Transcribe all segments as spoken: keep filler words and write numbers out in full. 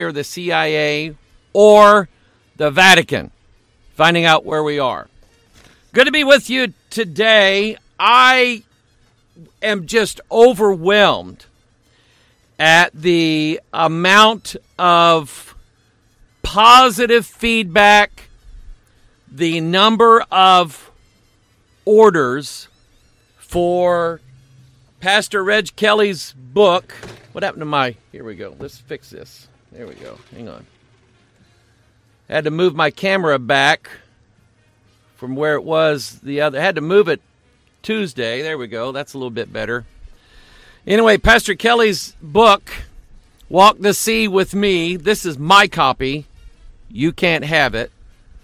or the C I A or the Vatican, finding out where we are. Good to be with you today. I am just overwhelmed at the amount of positive feedback, the number of orders for Pastor Reg Kelly's book. What happened to my... Here we go. Let's fix this. There we go. Hang on. I had to move my camera back from where it was the other. I had to move it Tuesday. There we go. That's a little bit better. Anyway, Pastor Kelly's book, Walk the Sea with Me. This is my copy. You can't have it.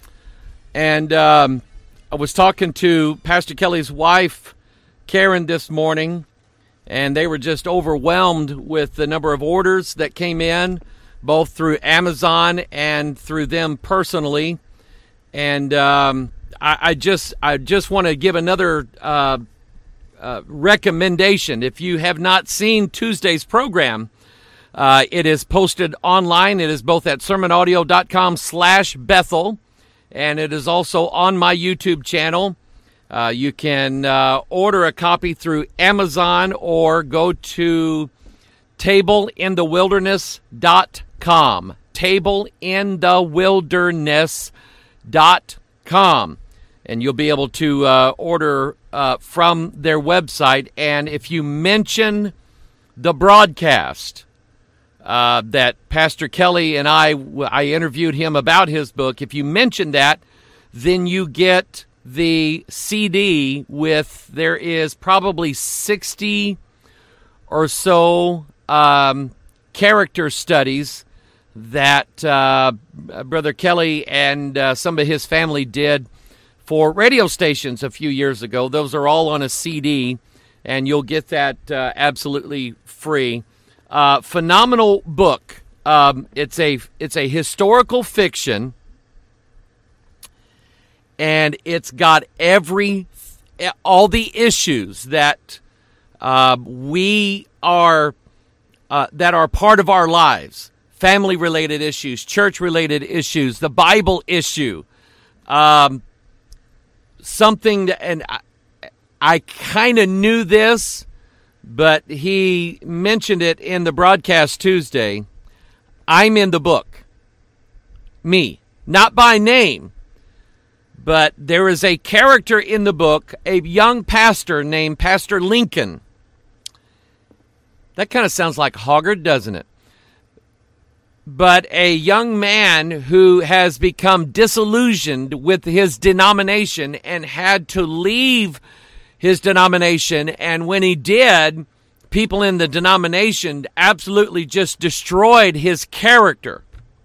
And um, I was talking to Pastor Kelly's wife, Karen, this morning, and they were just overwhelmed with the number of orders that came in, both through Amazon and through them personally. And um, I, I just I just want to give another uh, uh, recommendation. If you have not seen Tuesday's program, uh, it is posted online. It is both at sermonaudio.com slash Bethel, and it is also on my YouTube channel. Uh, you can uh, order a copy through Amazon or go to table in the wilderness dot com. table in the wilderness dot com. And you'll be able to uh, order uh, from their website. And if you mention the broadcast uh, that Pastor Kelly and I, I interviewed him about his book, if you mention that, then you get the C D with, there is probably sixty or so um, character studies that uh, Brother Kelly and uh, some of his family did for radio stations a few years ago. Those are all on a C D, and you'll get that uh, absolutely free. Uh, phenomenal book. Um, it's a it's a historical fiction. And it's got every, all the issues that uh, we are, uh, that are part of our lives. Family-related issues, church-related issues, the Bible issue. Um, something, that, and I, I kind of knew this, but he mentioned it in the broadcast Tuesday. I'm in the book. Me. Not by name. But there is a character in the book, a young pastor named Pastor Lincoln. That kind of sounds like Hoggard, doesn't it? But a young man who has become disillusioned with his denomination and had to leave his denomination. And when he did, people in the denomination absolutely just destroyed his character.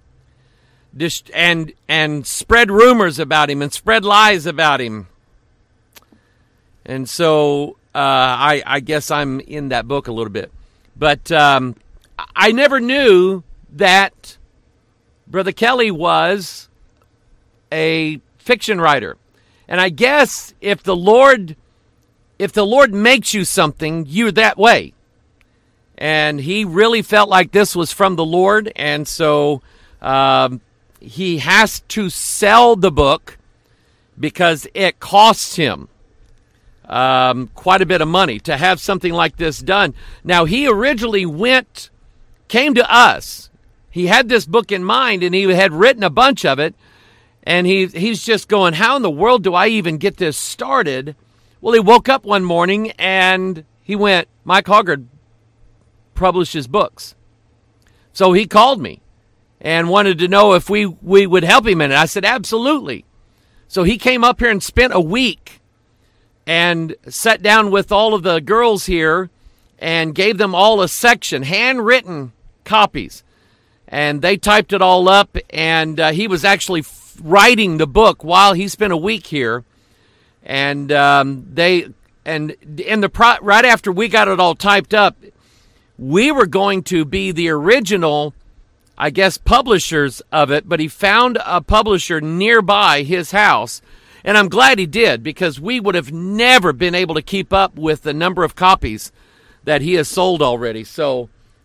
And and spread rumors about him and spread lies about him. And so uh, I, I guess I'm in that book a little bit. But um, I never knew that Brother Kelly was a fiction writer. And I guess if the Lord, if the Lord makes you something, you're that way. And he really felt like this was from the Lord. And so... Um, He has to sell the book because it costs him um, quite a bit of money to have something like this done. Now, he originally went, came to us. He had this book in mind, and he had written a bunch of it. And he he's just going, how in the world do I even get this started? Well, he woke up one morning, and he went, Mike Hoggard publishes books. So he called me and wanted to know if we, we would help him in it. I said, absolutely. So he came up here and spent a week and sat down with all of the girls here and gave them all a section, handwritten copies. And they typed it all up, and uh, he was actually f- writing the book while he spent a week here. And um, they, and in the pro- right after we got it all typed up, we were going to be the original, I guess, publishers of it, but he found a publisher nearby his house, and I'm glad he did, because we would have never been able to keep up with the number of copies that he has sold already. So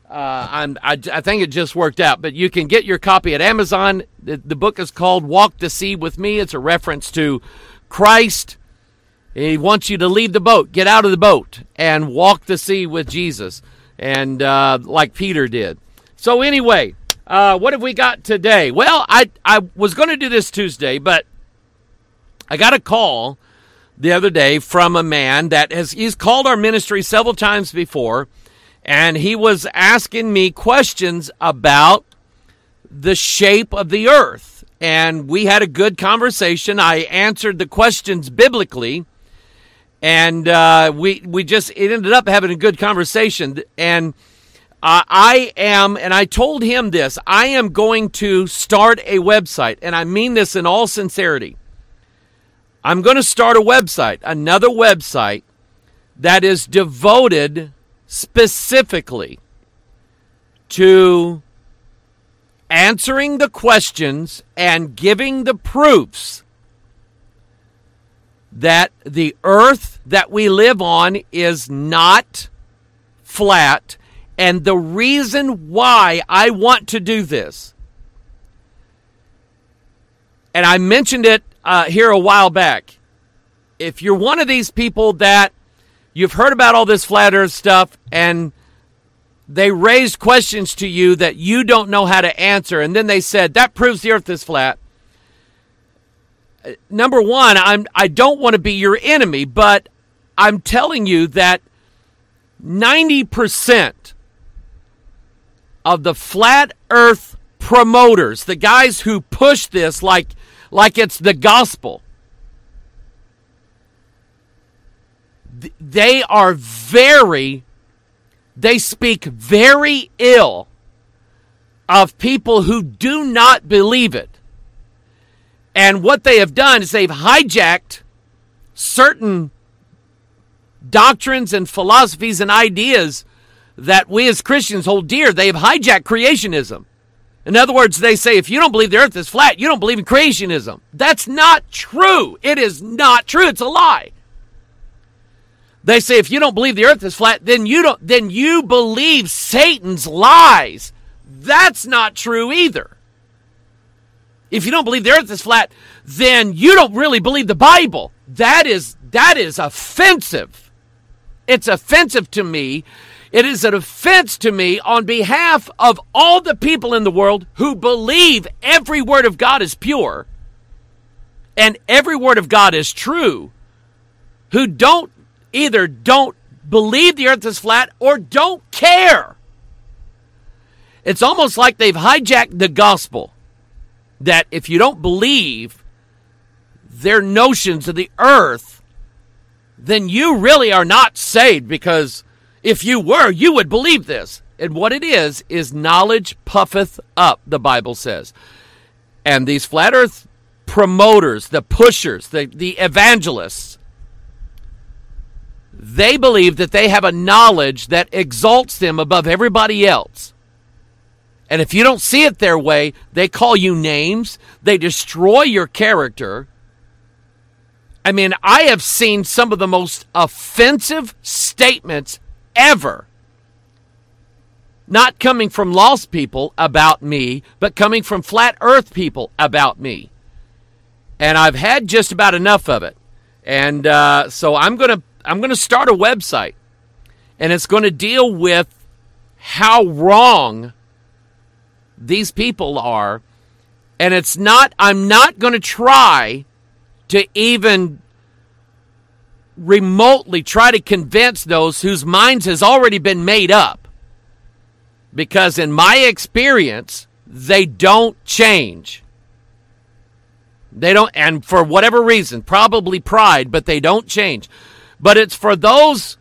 Uh, I'm, I, I think it just worked out. But you can get your copy at Amazon. The, the book is called Walk the Sea with Me. It's a reference to Christ. He wants you to leave the boat, get out of the boat, and walk the sea with Jesus, and uh, like Peter did. So anyway, uh, what have we got today? Well, I, I was going to do this Tuesday, but I got a call the other day from a man that has he's called our ministry several times before, and he was asking me questions about the shape of the earth. And we had a good conversation. I answered the questions biblically, and uh, we we just it ended up having a good conversation. And uh, I am, and I told him this, I am going to start a website, and I mean this in all sincerity. I'm going to start a website, another website that is devoted specifically to answering the questions and giving the proofs that the earth that we live on is not flat. And the reason why I want to do this, and I mentioned it uh, here a while back, if you're one of these people that you've heard about all this flat earth stuff and they raised questions to you that you don't know how to answer, and then they said, that proves the earth is flat. Number one, I'm, I don't want to be your enemy, but I'm telling you that ninety percent of the flat earth promoters, the guys who push this like, like it's the gospel, they are very, they speak very ill of people who do not believe it. And what they have done is they've hijacked certain doctrines and philosophies and ideas that we as Christians hold dear. They have hijacked creationism. In other words, they say, if you don't believe the earth is flat, you don't believe in creationism. That's not true. It is not true. It's a lie. They say, if you don't believe the earth is flat, then you don't, then you believe Satan's lies. That's not true either. If you don't believe the earth is flat, then you don't really believe the Bible. That is, that is offensive. It's offensive to me. It is an offense to me on behalf of all the people in the world who believe every word of God is pure and every word of God is true, who don't either don't believe the earth is flat or don't care. It's almost like they've hijacked the gospel, that if you don't believe their notions of the earth, then you really are not saved, because if you were, you would believe this. And what it is, is knowledge puffeth up, the Bible says. And these flat earth promoters, the pushers, the, the evangelists, they believe that they have a knowledge that exalts them above everybody else. And if you don't see it their way, they call you names. They destroy your character. I mean, I have seen some of the most offensive statements ever, not coming from lost people about me, but coming from flat earth people about me. And I've had just about enough of it. And uh, so I'm going to I'm going to start a website, and it's going to deal with how wrong these people are. And it's not, I'm not going to try to even remotely try to convince those whose minds has already been made up. Because in my experience, they don't change. They don't, and for whatever reason, probably pride, but they don't change. But it's for those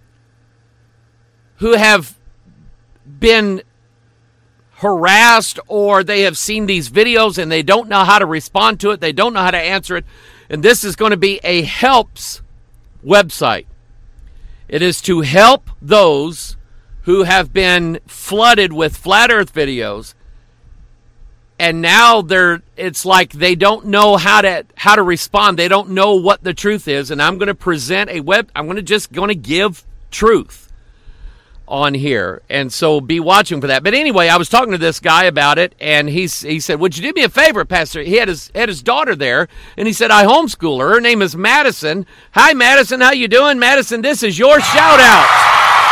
who have been harassed, or they have seen these videos and they don't know how to respond to it. They don't know how to answer it. And this is going to be a helps website. It is to help those who have been flooded with flat earth videos, and now they're it's like they don't know how to how to respond. They don't know what the truth is. And I'm going to present a web I'm going to just going to give truth on here, and so be watching for that. But anyway, I was talking to this guy about it, and he he said, "Would you do me a favor, Pastor?" He had his had his daughter there, and he said, "I homeschool her. Her name is Madison. Hi, Madison. How you doing, Madison? This is your shout out."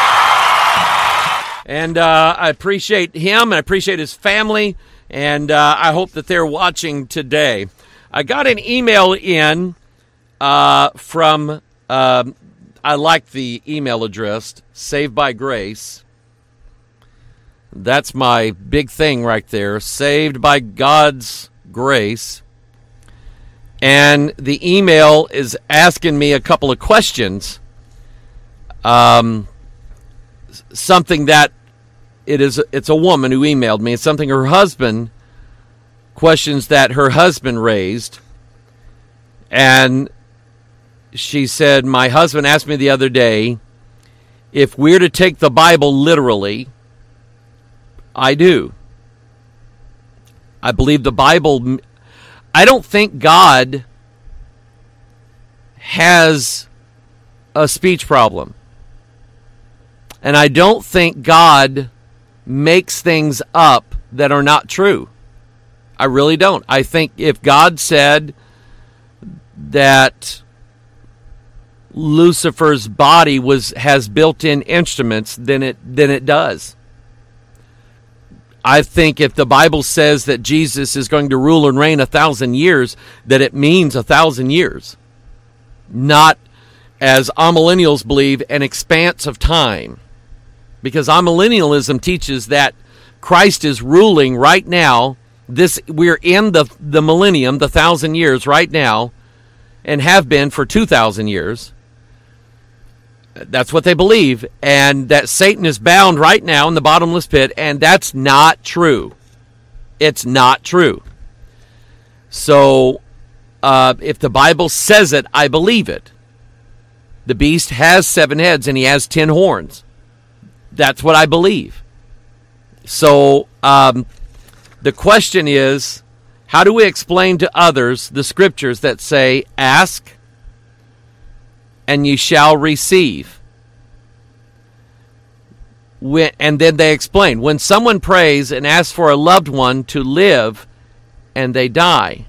And uh, I appreciate him, and I appreciate his family, and uh, I hope that they're watching today. I got an email in uh, from, uh, I like the email address, Saved by Grace. That's my big thing right there, Saved by God's Grace. And the email is asking me a couple of questions. Um, something that it is, it's a woman who emailed me. It's something her husband, questions that her husband raised. And she said, my husband asked me the other day, if we're to take the Bible literally, I do. I believe the Bible, I don't think God has a speech problem. And I don't think God makes things up that are not true. I really don't. I think if God said that Lucifer's body was has built-in instruments, then it then it does. I think if the Bible says that Jesus is going to rule and reign a thousand years, that it means a thousand years. Not, as amillennials believe, an expanse of time. Because amillennialism teaches that Christ is ruling right now. This we're in the the millennium, the thousand years right now, and have been for two thousand years. That's what they believe, and that Satan is bound right now in the bottomless pit, and that's not true. It's not true. So, uh, if the Bible says it, I believe it. The beast has seven heads, and he has ten horns. That's what I believe. So, um, the question is, how do we explain to others the scriptures that say, ask, and ye shall receive? When, and then they explain, when someone prays and asks for a loved one to live, and they die,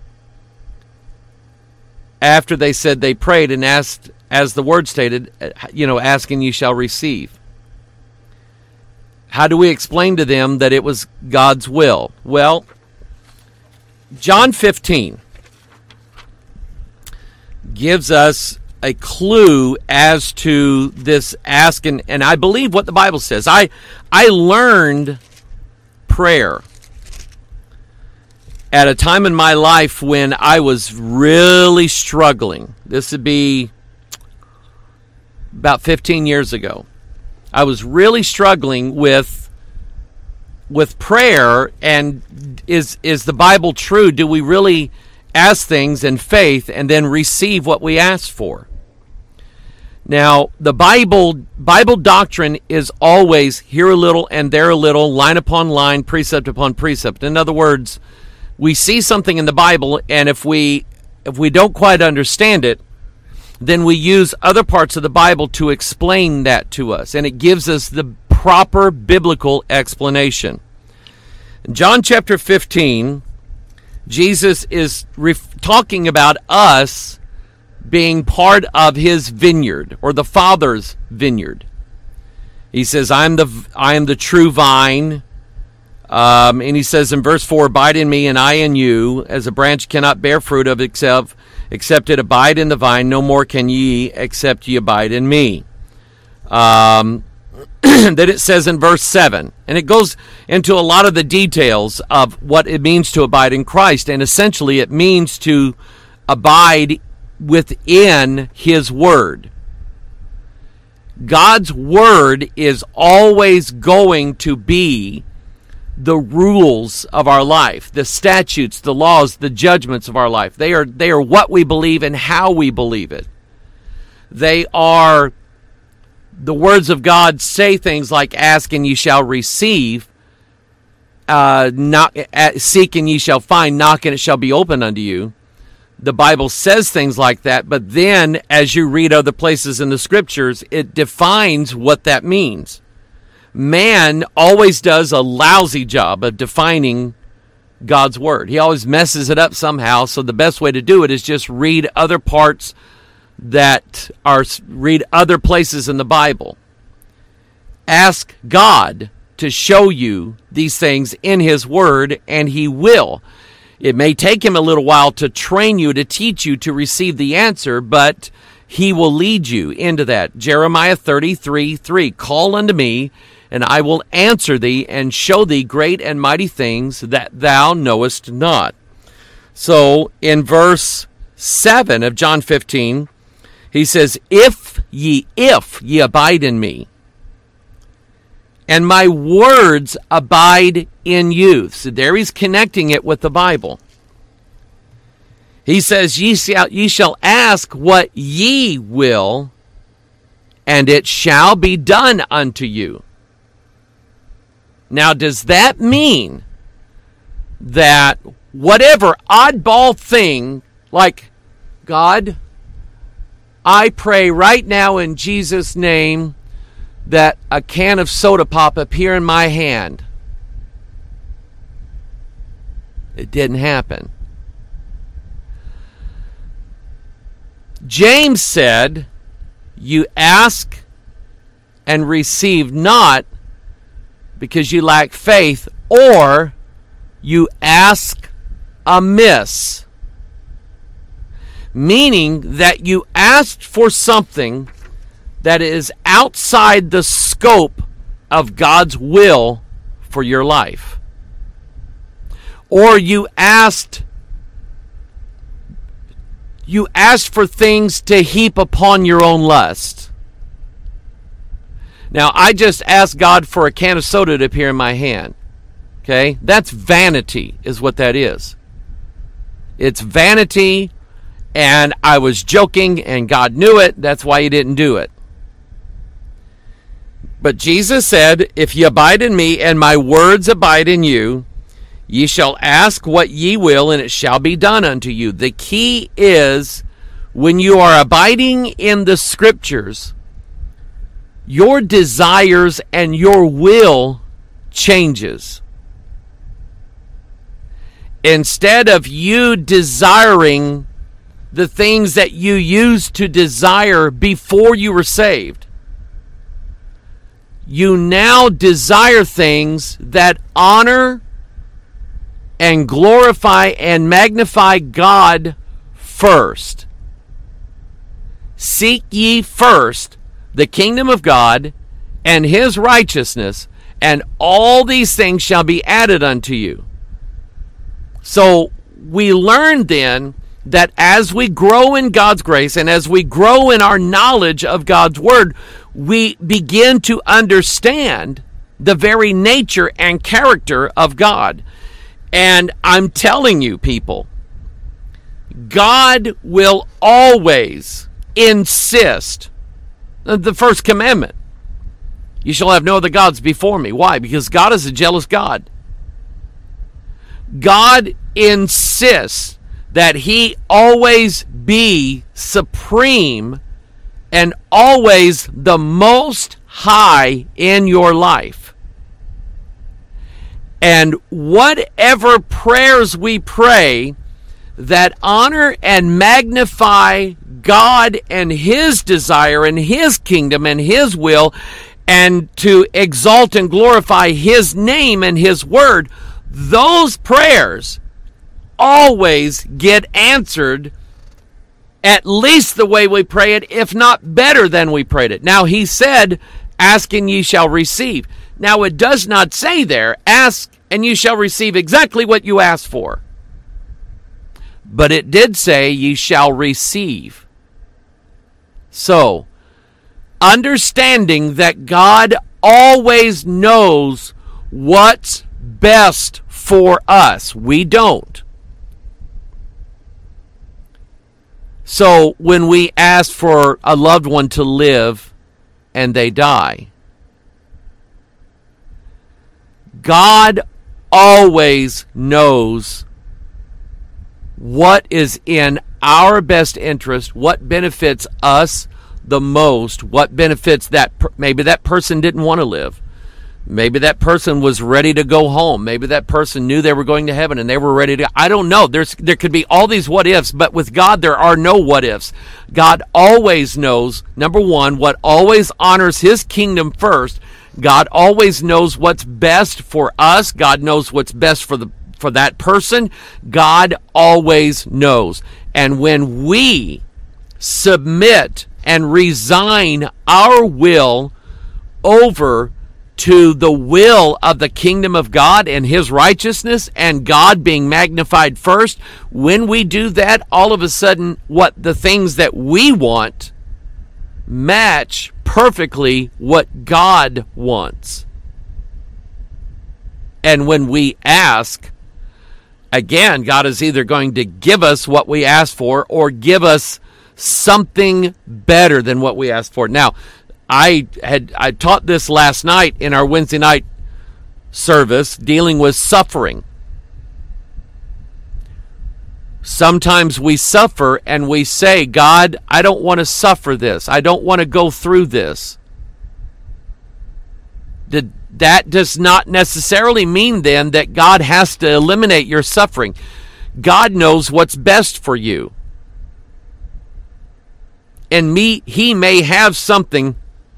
after they said they prayed and asked, as the word stated, you know, ask and ye shall receive. How do we explain to them that it was God's will? Well, John fifteen gives us a clue as to this ask, and, and I believe what the Bible says. I I learned prayer at a time in my life when I was really struggling. This would be about fifteen years ago. I was really struggling with with prayer, and is is the Bible true? Do we really ask things in faith and then receive what we ask for? Now, the Bible Bible doctrine is always here a little and there a little, line upon line, precept upon precept. In other words, we see something in the Bible, and if we if we don't quite understand it, then we use other parts of the Bible to explain that to us, and it gives us the proper biblical explanation. In John chapter fifteen, Jesus is ref- talking about us being part of his vineyard, or the Father's vineyard. He says, I am the, I am the true vine. Um, and he says in verse four, abide in me and I in you, as a branch cannot bear fruit of itself, except it abide in the vine, no more can ye, except ye abide in me. Um, then it says in verse seven, and it goes into a lot of the details of what it means to abide in Christ, and essentially it means to abide within his word. God's word is always going to be the rules of our life, the statutes, the laws, the judgments of our life. They are they are what we believe and how we believe it. They are, the words of God say things like, ask and ye shall receive, uh, knock, seek and ye shall find, knock and it shall be opened unto you. The Bible says things like that, but then as you read other places in the scriptures, it defines what that means. Man always does a lousy job of defining God's Word. He always messes it up somehow, so the best way to do it is just read other parts that are, read other places in the Bible. Ask God to show you these things in His Word, and He will. It may take Him a little while to train you, to teach you, to receive the answer, but He will lead you into that. Jeremiah thirty-three three, call unto me, and I will answer thee, and show thee great and mighty things that thou knowest not. So, in verse seven of John fifteen, he says, If ye, if ye abide in me, and my words abide in you. So there he's connecting it with the Bible. He says, ye shall, ye shall ask what ye will, and it shall be done unto you. Now, does that mean that whatever oddball thing, like, God, I pray right now in Jesus' name that a can of soda pop appear in my hand? It didn't happen. James said, you ask and receive not because you lack faith, or you ask amiss. Meaning that you asked for something that is outside the scope of God's will for your life. Or you asked you asked for things to heap upon your own lust. Now, I just asked God for a can of soda to appear in my hand. Okay? That's vanity, is what that is. It's vanity, and I was joking, and God knew it. That's why He didn't do it. But Jesus said, if ye abide in me, and my words abide in you, ye shall ask what ye will, and it shall be done unto you. The key is, when you are abiding in the Scriptures, your desires and your will changes. Instead of you desiring the things that you used to desire before you were saved, you now desire things that honor and glorify and magnify God first. Seek ye first the kingdom of God and His righteousness, and all these things shall be added unto you. So we learn then that as we grow in God's grace and as we grow in our knowledge of God's Word, we begin to understand the very nature and character of God. And I'm telling you, people, God will always insist. The first commandment, you shall have no other gods before me. Why? Because God is a jealous God. God insists that He always be supreme and always the most high in your life. And whatever prayers we pray that honor and magnify God and His desire and His kingdom and His will, and to exalt and glorify His name and His word, those prayers always get answered at least the way we pray it, if not better than we prayed it. Now, He said, ask and ye shall receive. Now, it does not say there, ask and you shall receive exactly what you asked for. But it did say, ye shall receive. So, understanding that God always knows what's best for us. We don't. So, when we ask for a loved one to live and they die, God always knows what is in our best interest, what benefits us the most, what benefits that per- maybe that person didn't want to live. Maybe that person was ready to go home. Maybe that person knew they were going to heaven and they were ready to. I don't know. There's there could be all these what ifs, but with God there are no what ifs. God always knows, number one, what always honors his kingdom first. God always knows what's best for us. God knows what's best for the for that person. God always knows. And when we submit and resign our will over to the will of the kingdom of God and his righteousness and God being magnified first, when we do that, all of a sudden what the things that we want match perfectly what God wants. And when we ask, again, God is either going to give us what we ask for or give us something better than what we asked for. Now, I had I taught this last night in our Wednesday night service, dealing with suffering. Sometimes we suffer and we say, God, I don't want to suffer this. I don't want to go through this. Did, that does not necessarily mean then that God has to eliminate your suffering. God knows what's best for you. And me, he may have something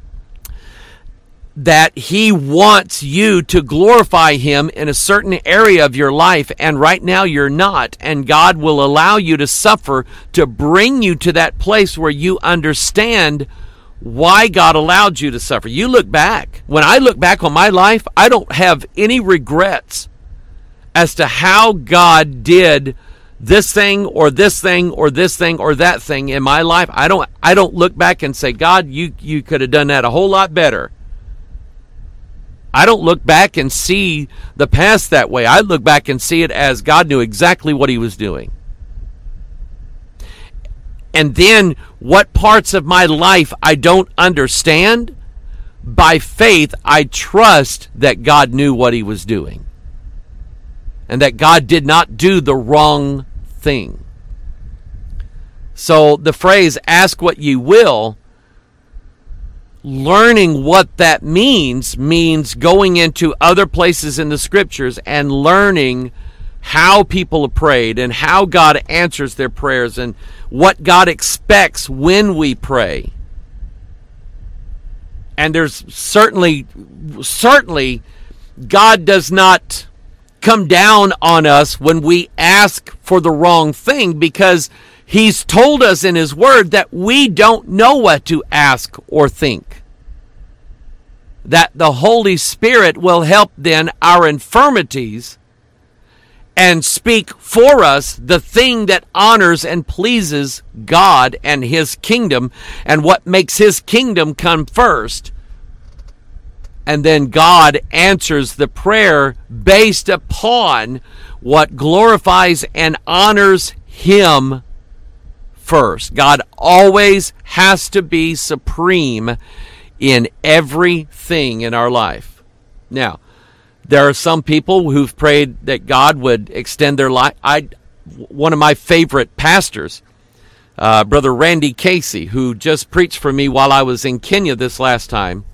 that he wants you to glorify him in a certain area of your life, and right now you're not, and God will allow you to suffer to bring you to that place where you understand why God allowed you to suffer. You look back. When I look back on my life, I don't have any regrets as to how God did this thing or this thing or this thing or that thing in my life. I don't I don't look back and say, God, you, you could have done that a whole lot better. I don't look back and see the past that way. I look back and see it as God knew exactly what he was doing. And then what parts of my life I don't understand, by faith I trust that God knew what he was doing. And that God did not do the wrong thing. So the phrase, ask what you will, learning what that means, means going into other places in the scriptures and learning how people have prayed and how God answers their prayers and what God expects when we pray. And there's certainly, certainly, God does not come down on us when we ask for the wrong thing, because he's told us in his word that we don't know what to ask or think. That the Holy Spirit will help then our infirmities and speak for us the thing that honors and pleases God and his kingdom, and what makes his kingdom come first. And then God answers the prayer based upon what glorifies and honors him first. God always has to be supreme in everything in our life. Now, there are some people who've prayed that God would extend their life. I, one of my favorite pastors, uh, Brother Randy Casey, who just preached for me while I was in Kenya this last time.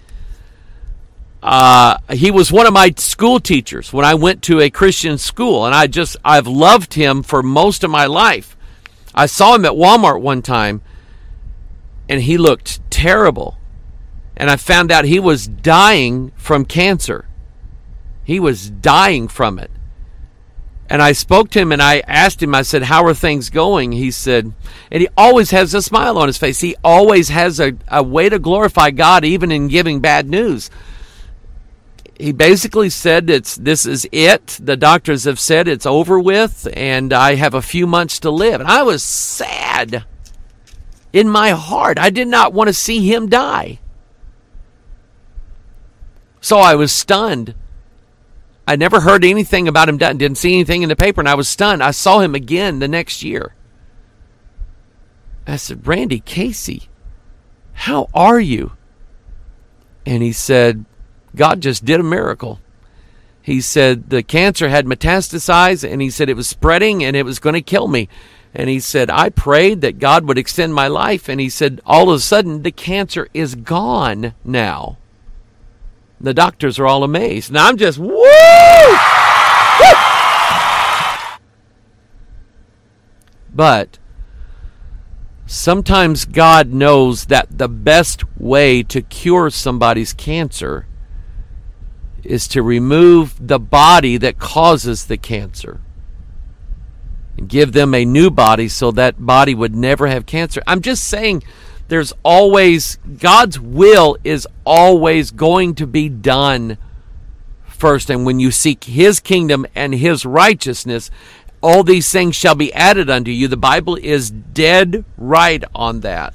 Uh, he was one of my school teachers when I went to a Christian school, and I just, I've loved him for most of my life. I saw him at Walmart one time, and he looked terrible. And I found out he was dying from cancer. He was dying from it. And I spoke to him and I asked him, I said, how are things going? He said, and he always has a smile on his face. He always has a, a way to glorify God, even in giving bad news. He basically said, "It's this is it. The doctors have said it's over with, and I have a few months to live." And I was sad in my heart. I did not want to see him die. So I was stunned. I never heard anything about him dying, didn't see anything in the paper, and I was stunned. I saw him again the next year. I said, "Randy Casey, how are you?" And he said, God just did a miracle. He said the cancer had metastasized, and he said it was spreading and it was going to kill me. And he said, I prayed that God would extend my life, and he said all of a sudden the cancer is gone now. The doctors are all amazed. And I'm just, woo! Woo! But sometimes God knows that the best way to cure somebody's cancer is to remove the body that causes the cancer and give them a new body so that body would never have cancer. I'm just saying there's always, God's will is always going to be done first. And when you seek His kingdom and His righteousness, all these things shall be added unto you. The Bible is dead right on that.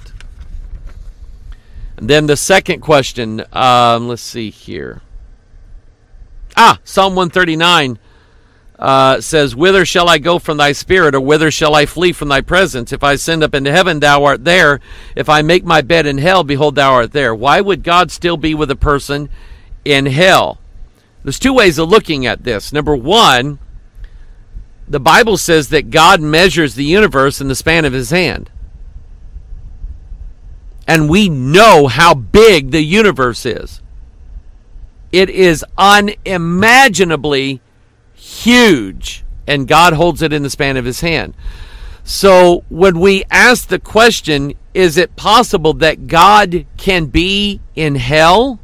And then the second question, um, let's see here. Ah, Psalm one thirty-nine uh, says, whither shall I go from thy spirit, or whither shall I flee from thy presence? If I ascend up into heaven, thou art there. If I make my bed in hell, behold, thou art there. Why would God still be with a person in hell? There's two ways of looking at this. Number one, the Bible says that God measures the universe in the span of His hand. And we know how big the universe is. It is unimaginably huge, and God holds it in the span of His hand. So when we ask the question, is it possible that God can be in hell?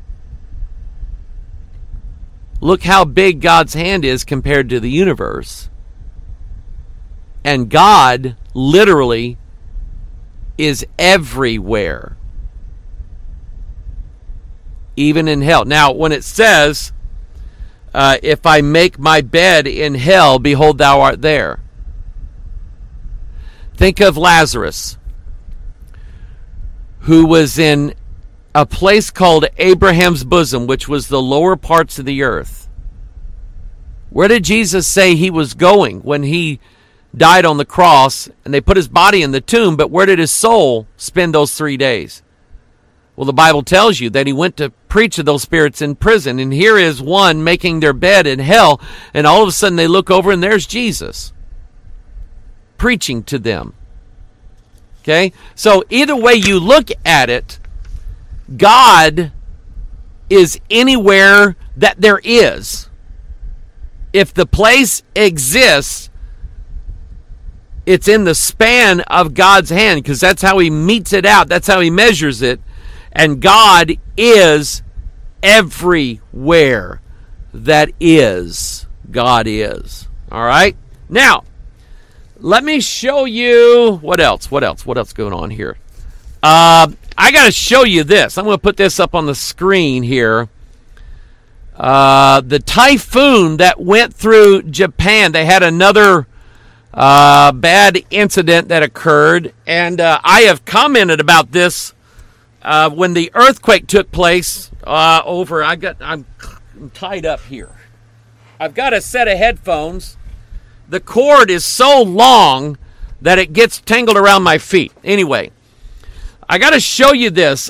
Look how big God's hand is compared to the universe. And God literally is everywhere, even in hell. Now, when it says, uh, if I make my bed in hell, behold, thou art there. Think of Lazarus, who was in a place called Abraham's bosom, which was the lower parts of the earth. Where did Jesus say He was going when He died on the cross and they put His body in the tomb? But where did His soul spend those three days? Well, the Bible tells you that He went to preach to those spirits in prison. And here is one making their bed in hell, and all of a sudden they look over and there's Jesus preaching to them. Okay? So either way you look at it, God is anywhere that there is. If the place exists, it's in the span of God's hand, because that's how He meets it out. That's how He measures it. And God is everywhere that is. God is. All right? Now, let me show you what else. What else? What else going on here? Uh, I got to show you this. I'm going to put this up on the screen here. Uh, the typhoon that went through Japan, they had another uh, bad incident that occurred. And uh, I have commented about this uh, when the earthquake took place uh, over. I got, I'm, I'm tied up here. I've got a set of headphones. The cord is so long that it gets tangled around my feet. Anyway, I got to show you this.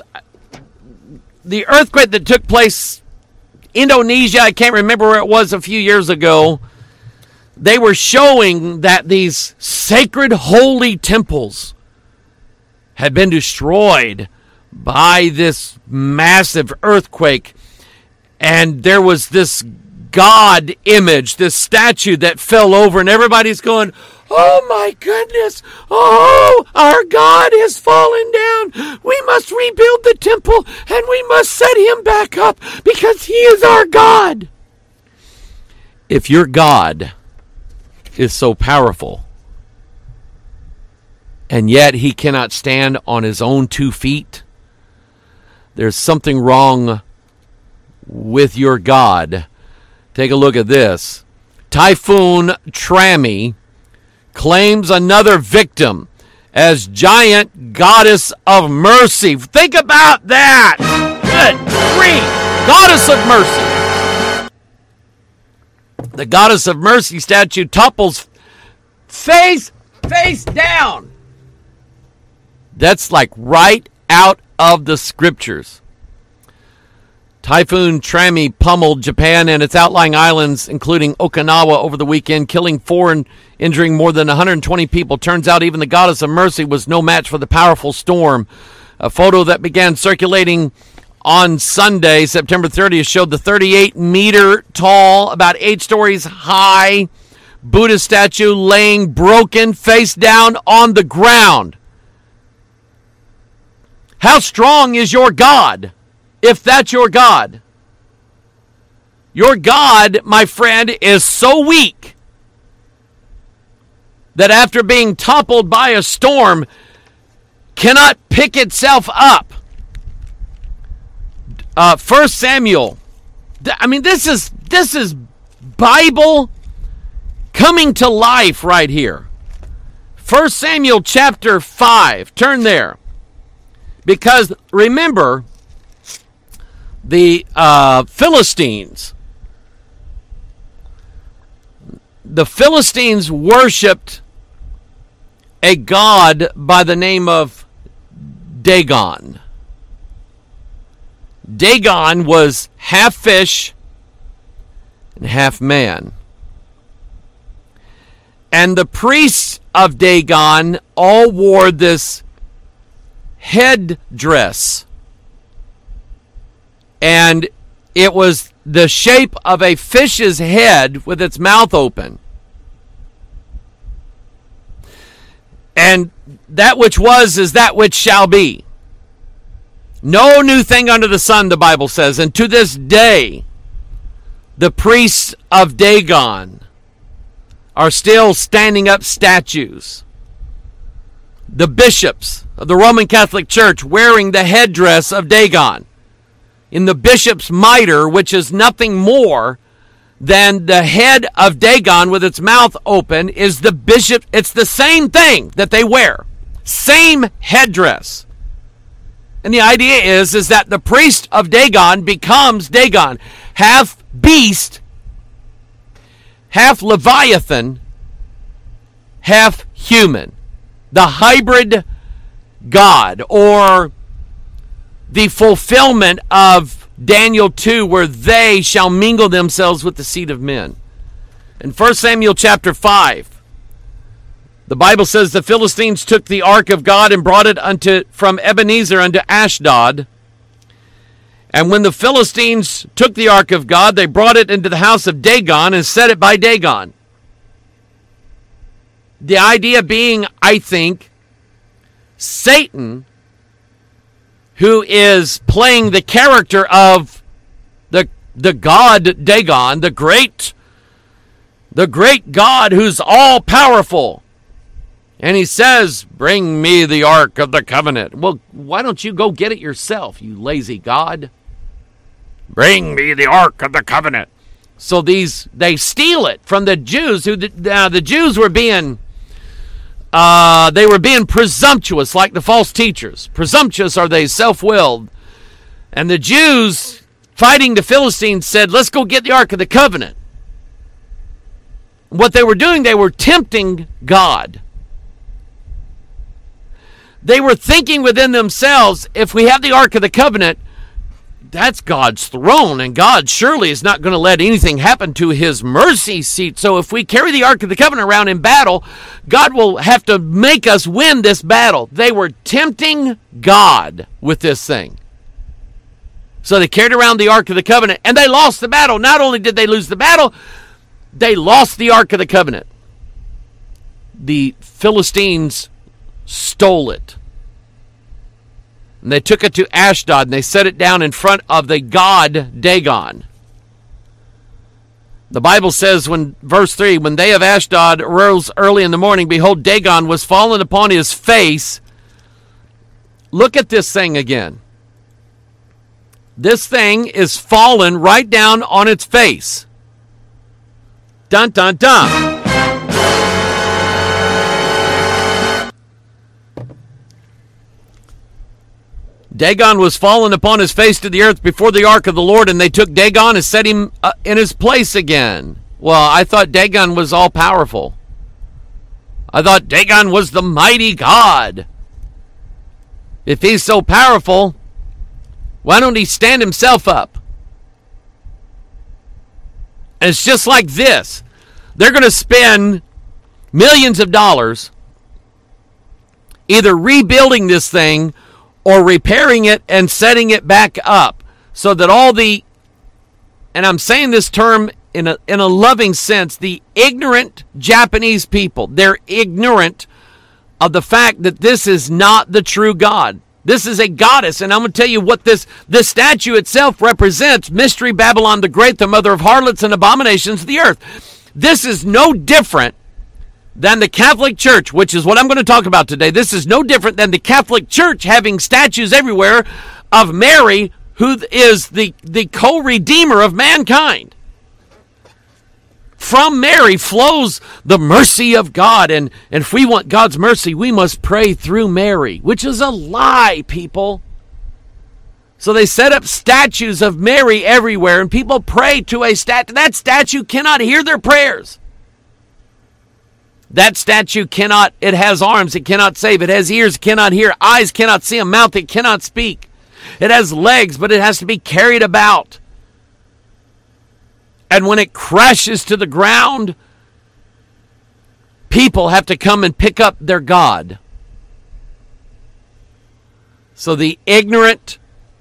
The earthquake that took place in Indonesia, I can't remember where it was a few years ago. They were showing that these sacred holy temples had been destroyed by this massive earthquake. And there was this God image, this statue that fell over, and everybody's going, oh my goodness, oh, our God has fallen down. We must rebuild the temple, and we must set Him back up because He is our God. If your God is so powerful, and yet He cannot stand on His own two feet, there's something wrong with your God. Take a look at this. Typhoon Trami claims another victim as giant goddess of mercy. Think about that. Good grief. Goddess of mercy. The goddess of mercy statue topples face, face down. That's like right out of the scriptures. Typhoon Trami pummeled Japan and its outlying islands, including Okinawa, over the weekend, killing four and injuring more than one hundred twenty people. Turns out even the Goddess of Mercy was no match for the powerful storm. A photo that began circulating on Sunday, September thirtieth, showed the thirty-eight meter tall, about eight stories high Buddha statue laying broken face down on the ground. How strong is your God, if that's your God? Your God, my friend, is so weak that after being toppled by a storm, cannot pick itself up. Uh, First Samuel. I mean, this is this is Bible coming to life right here. First Samuel chapter five. Turn there. Because remember, the uh, Philistines, the Philistines worshipped a god by the name of Dagon. Dagon was half fish and half man. And the priests of Dagon all wore this headdress. And it was the shape of a fish's head with its mouth open. And that which was is that which shall be. No new thing under the sun, the Bible says. And to this day, the priests of Dagon are still standing up statues. The bishops of the Roman Catholic Church wearing the headdress of Dagon. In the bishop's mitre, which is nothing more than the head of Dagon with its mouth open, is the bishop. It's the same thing that they wear. Same headdress. And the idea is, is that the priest of Dagon becomes Dagon, half beast, half Leviathan, half human. The hybrid God, or the fulfillment of Daniel two, where they shall mingle themselves with the seed of men. In First Samuel chapter five, the Bible says the Philistines took the ark of God and brought it unto from Ebenezer unto Ashdod. And when the Philistines took the ark of God, they brought it into the house of Dagon and set it by Dagon. The idea being, I think, Satan, who is playing the character of the the god Dagon, the great, the great God who's all powerful. And he says, bring me the Ark of the Covenant. Well, why don't you go get it yourself, you lazy God? Bring me the Ark of the Covenant. So these, they steal it from the Jews, who the, uh, the Jews were being, uh, they were being presumptuous like the false teachers. Presumptuous are they, self-willed. And the Jews, fighting the Philistines, said, let's go get the Ark of the Covenant. What they were doing, they were tempting God. They were thinking within themselves, if we have the Ark of the Covenant, that's God's throne, and God surely is not going to let anything happen to his mercy seat. So if we carry the Ark of the Covenant around in battle, God will have to make us win this battle. They were tempting God with this thing. So they carried around the Ark of the Covenant, and they lost the battle. Not only did they lose the battle, they lost the Ark of the Covenant. The Philistines stole it. And they took it to Ashdod, and they set it down in front of the god Dagon. The Bible says, when verse three, when they of Ashdod arose early in the morning, behold, Dagon was fallen upon his face. Look at this thing again. This thing is fallen right down on its face. Dun, dun, dun. Dagon was fallen upon his face to the earth before the ark of the Lord, and they took Dagon and set him uh, in his place again. Well, I thought Dagon was all powerful. I thought Dagon was the mighty God. If he's so powerful, why don't he stand himself up? And it's just like this. They're going to spend millions of dollars either rebuilding this thing or repairing it and setting it back up so that all the, and I'm saying this term in a, in a loving sense, the ignorant Japanese people, they're ignorant of the fact that this is not the true God. This is a goddess, and I'm going to tell you what this, this statue itself represents. Mystery Babylon the Great, the mother of harlots and abominations of the earth. This is no different than the Catholic Church, which is what I'm going to talk about today. This is no different than the Catholic Church having statues everywhere of Mary, who is the, the co-redeemer of mankind. From Mary flows the mercy of God, and, and if we want God's mercy, we must pray through Mary, which is a lie, people. So they set up statues of Mary everywhere, and people pray to a statue. That statue cannot hear their prayers. That statue cannot, it has arms, it cannot save. It has ears, it cannot hear. Eyes, cannot see. A mouth, it cannot speak. It has legs, but it has to be carried about. And when it crashes to the ground, people have to come and pick up their God. So the ignorant,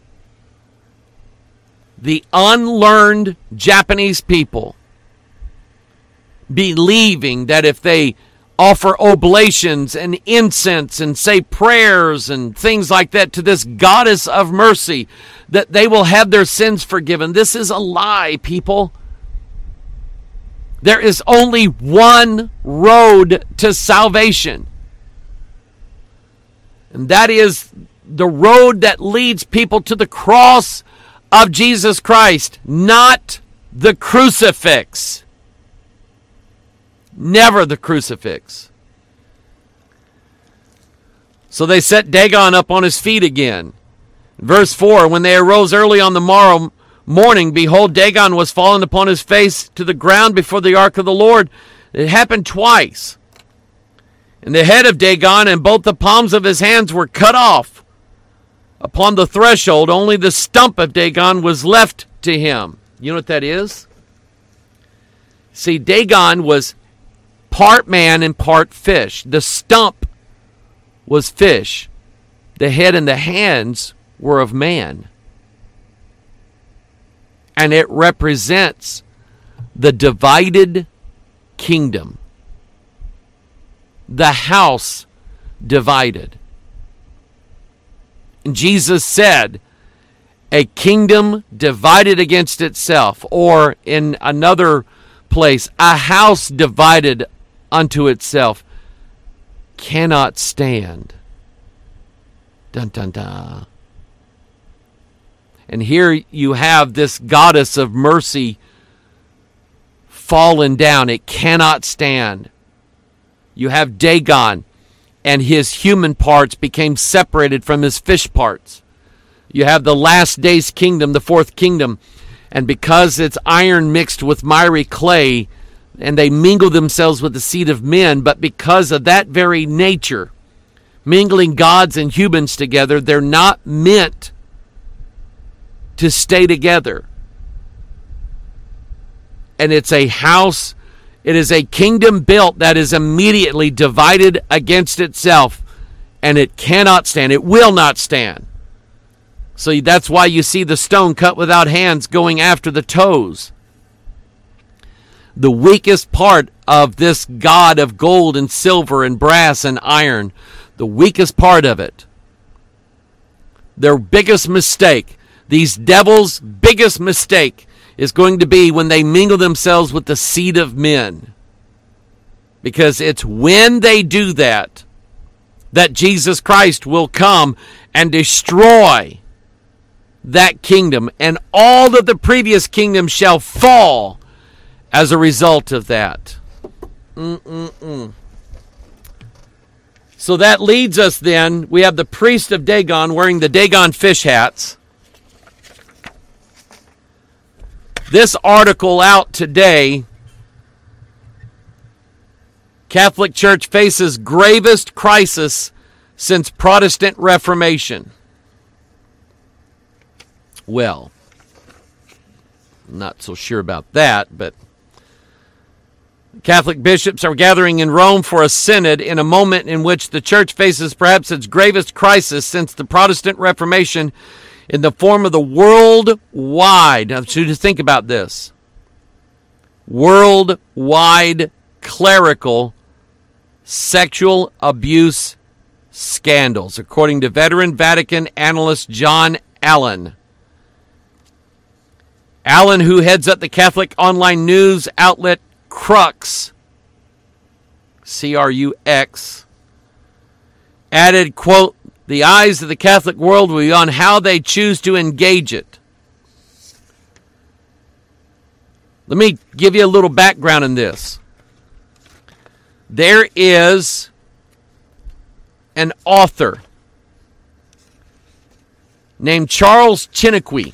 the unlearned Japanese people, believing that if they offer oblations and incense and say prayers and things like that to this goddess of mercy, that they will have their sins forgiven. This is a lie, people. There is only one road to salvation. And that is the road that leads people to the cross of Jesus Christ, not the crucifix. Never the crucifix. So they set Dagon up on his feet again. Verse four, when they arose early on the morrow morning, behold, Dagon was fallen upon his face to the ground before the ark of the Lord. It happened twice. And the head of Dagon and both the palms of his hands were cut off. Upon the threshold, only the stump of Dagon was left to him. You know what that is? See, Dagon was part man and part fish. The stump was fish. The head and the hands were of man. And it represents the divided kingdom. The house divided. And Jesus said, a kingdom divided against itself, or in another place, a house divided unto itself cannot stand. Dun dun dun. And here you have this goddess of mercy fallen down. It cannot stand. You have Dagon, and his human parts became separated from his fish parts. You have the last day's kingdom, the fourth kingdom, and because it's iron mixed with miry clay, and they mingle themselves with the seed of men, but because of that very nature, mingling gods and humans together, they're not meant to stay together. And it's a house, it is a kingdom built that is immediately divided against itself, and it cannot stand. It will not stand. So that's why you see the stone cut without hands going after the toes. The weakest part of this god of gold and silver and brass and iron, the weakest part of it, their biggest mistake, these devils' biggest mistake is going to be when they mingle themselves with the seed of men. Because it's when they do that, that Jesus Christ will come and destroy that kingdom, and all of the previous kingdoms shall fall as a result of that. Mm-mm-mm. So that leads us then, we have the priest of Dagon wearing the Dagon fish hats. This article out today, Catholic Church faces gravest crisis since Protestant Reformation. Well, not so sure about that, but Catholic bishops are gathering in Rome for a synod in a moment in which the church faces perhaps its gravest crisis since the Protestant Reformation in the form of the worldwide, now to think about this, worldwide clerical sexual abuse scandals, according to veteran Vatican analyst John Allen. Allen, who heads up the Catholic online news outlet Crux, C R U X, added, quote, "The eyes of the Catholic world will be on how they choose to engage it." Let me give you a little background in this. There is an author named Charles Chiniquy.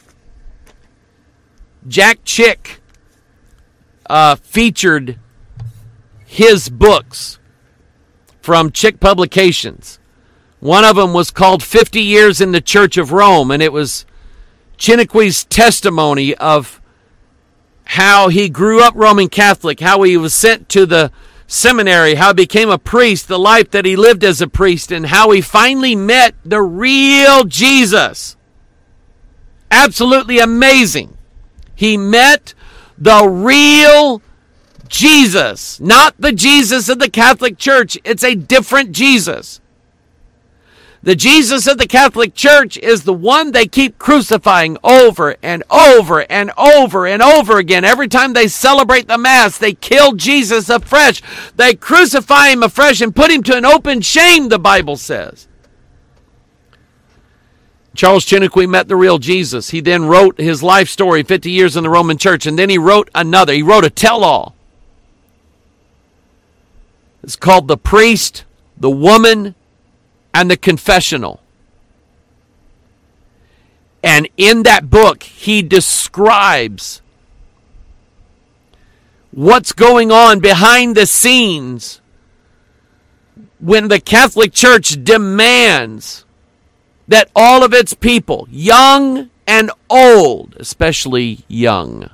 Jack Chick uh, featured his books from Chick Publications. One of them was called fifty years in the Church of Rome, and it was Chiniquy's testimony of how he grew up Roman Catholic, how he was sent to the seminary, how he became a priest, the life that he lived as a priest, and how he finally met the real Jesus. Absolutely amazing. He met the real Jesus, not the Jesus of the Catholic Church. It's a different Jesus. The Jesus of the Catholic Church is the one they keep crucifying over and over and over and over again. Every time they celebrate the Mass, they kill Jesus afresh. They crucify him afresh and put him to an open shame, the Bible says. Charles Chiniquy met the real Jesus. He then wrote his life story, fifty years in the Roman Church, and then he wrote another. He wrote a tell-all. It's called The Priest, the Woman, and the Confessional. And in that book, he describes what's going on behind the scenes when the Catholic Church demands that all of its people, young and old, especially young,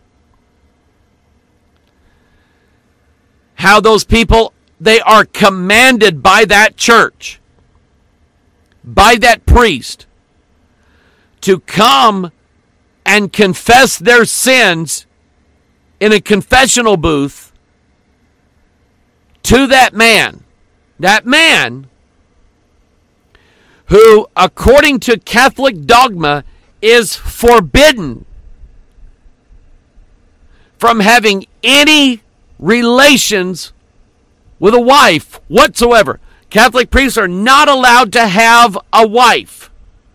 how those people, they are commanded by that church, by that priest, to come and confess their sins in a confessional booth to that man. That man who, according to Catholic dogma, is forbidden from having any relations with a wife whatsoever. Catholic priests are not allowed to have a wife.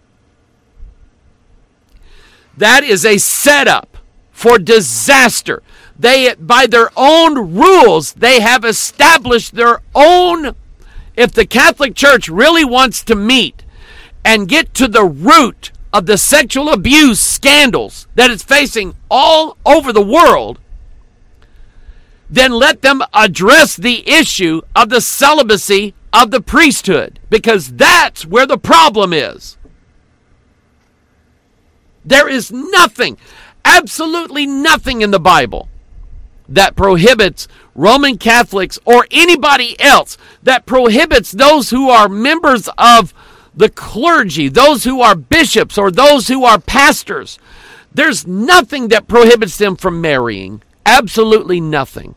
That is a setup for disaster. They, by their own rules, they have established their own. If the Catholic Church really wants to meet and get to the root of the sexual abuse scandals that it's facing all over the world, then let them address the issue of the celibacy of the priesthood, because that's where the problem is. There is nothing, absolutely nothing in the Bible that prohibits Roman Catholics or anybody else, that prohibits those who are members of the clergy, those who are bishops or those who are pastors. There's nothing that prohibits them from marrying. Absolutely nothing.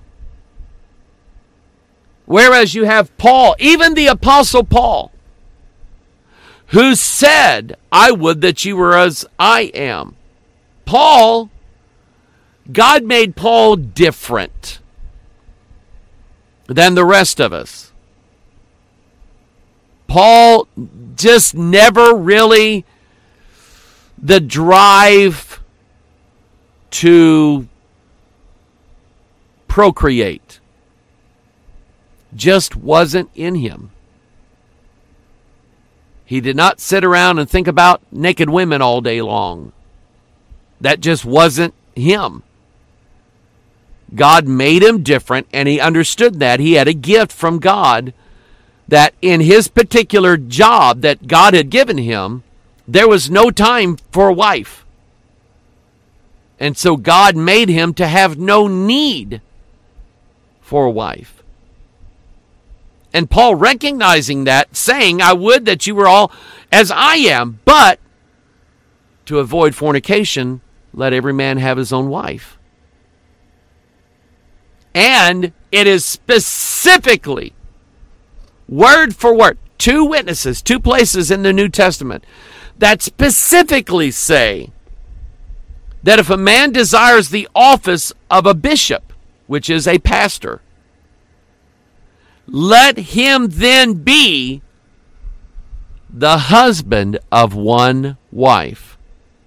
Whereas you have Paul, even the Apostle Paul, who said, "I would that you were as I am." Paul, God made Paul different than the rest of us. Paul just never really the drive to procreate just wasn't in him. He did not sit around and think about naked women all day long. That just wasn't him. God made him different, and he understood that. He had a gift from God that in his particular job that God had given him, there was no time for a wife. And so God made him to have no need for a wife. And Paul, recognizing that, saying, I would that you were all as I am, but to avoid fornication, let every man have his own wife. And it is specifically, word for word, two witnesses, two places in the New Testament that specifically say that if a man desires the office of a bishop, which is a pastor, let him then be the husband of one wife.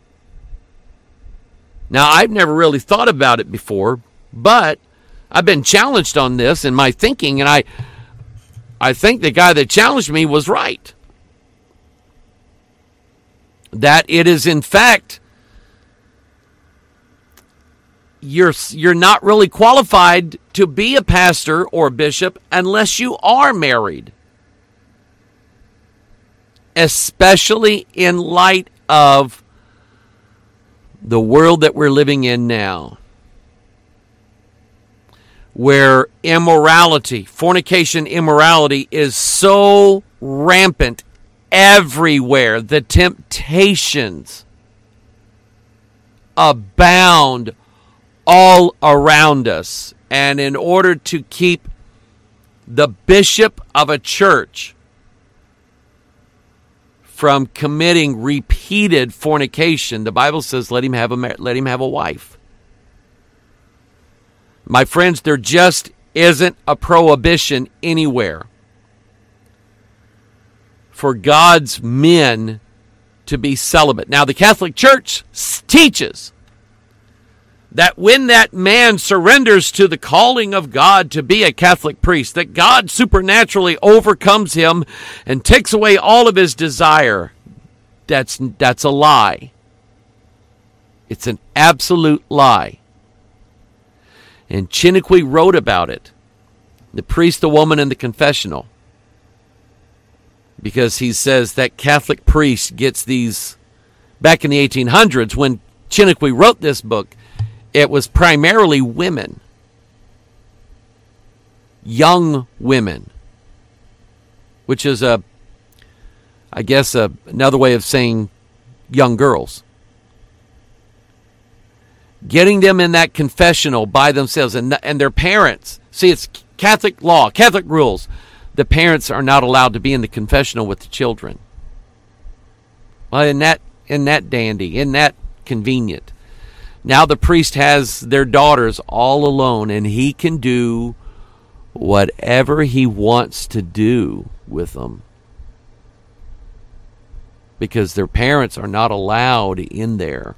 Now, I've never really thought about it before, but I've been challenged on this in my thinking, and I I think the guy that challenged me was right. That it is, in fact, you're you're not really qualified to be a pastor or a bishop unless you are married. Especially in light of the world that we're living in now, where immorality, fornication immorality is so rampant everywhere. The temptations abound all around us. And in order to keep the bishop of a church from committing repeated fornication, the Bible says, let him have a let him have a wife. My friends, there just isn't a prohibition anywhere for God's men to be celibate. Now, the Catholic Church teaches that when that man surrenders to the calling of God to be a Catholic priest, that God supernaturally overcomes him and takes away all of his desire. That's, that's a lie. It's an absolute lie. And Chiniquy wrote about it, The Priest, the Woman, and the Confessional, because he says that Catholic priest gets these, back in the eighteen hundreds, when Chiniquy wrote this book, it was primarily women, young women, which is, a, I guess, a, another way of saying young girls. Getting them in that confessional by themselves and, and their parents. See, it's Catholic law, Catholic rules. The parents are not allowed to be in the confessional with the children. Well, isn't that, isn't that dandy? Isn't that convenient? Now the priest has their daughters all alone, and he can do whatever he wants to do with them, because their parents are not allowed in there.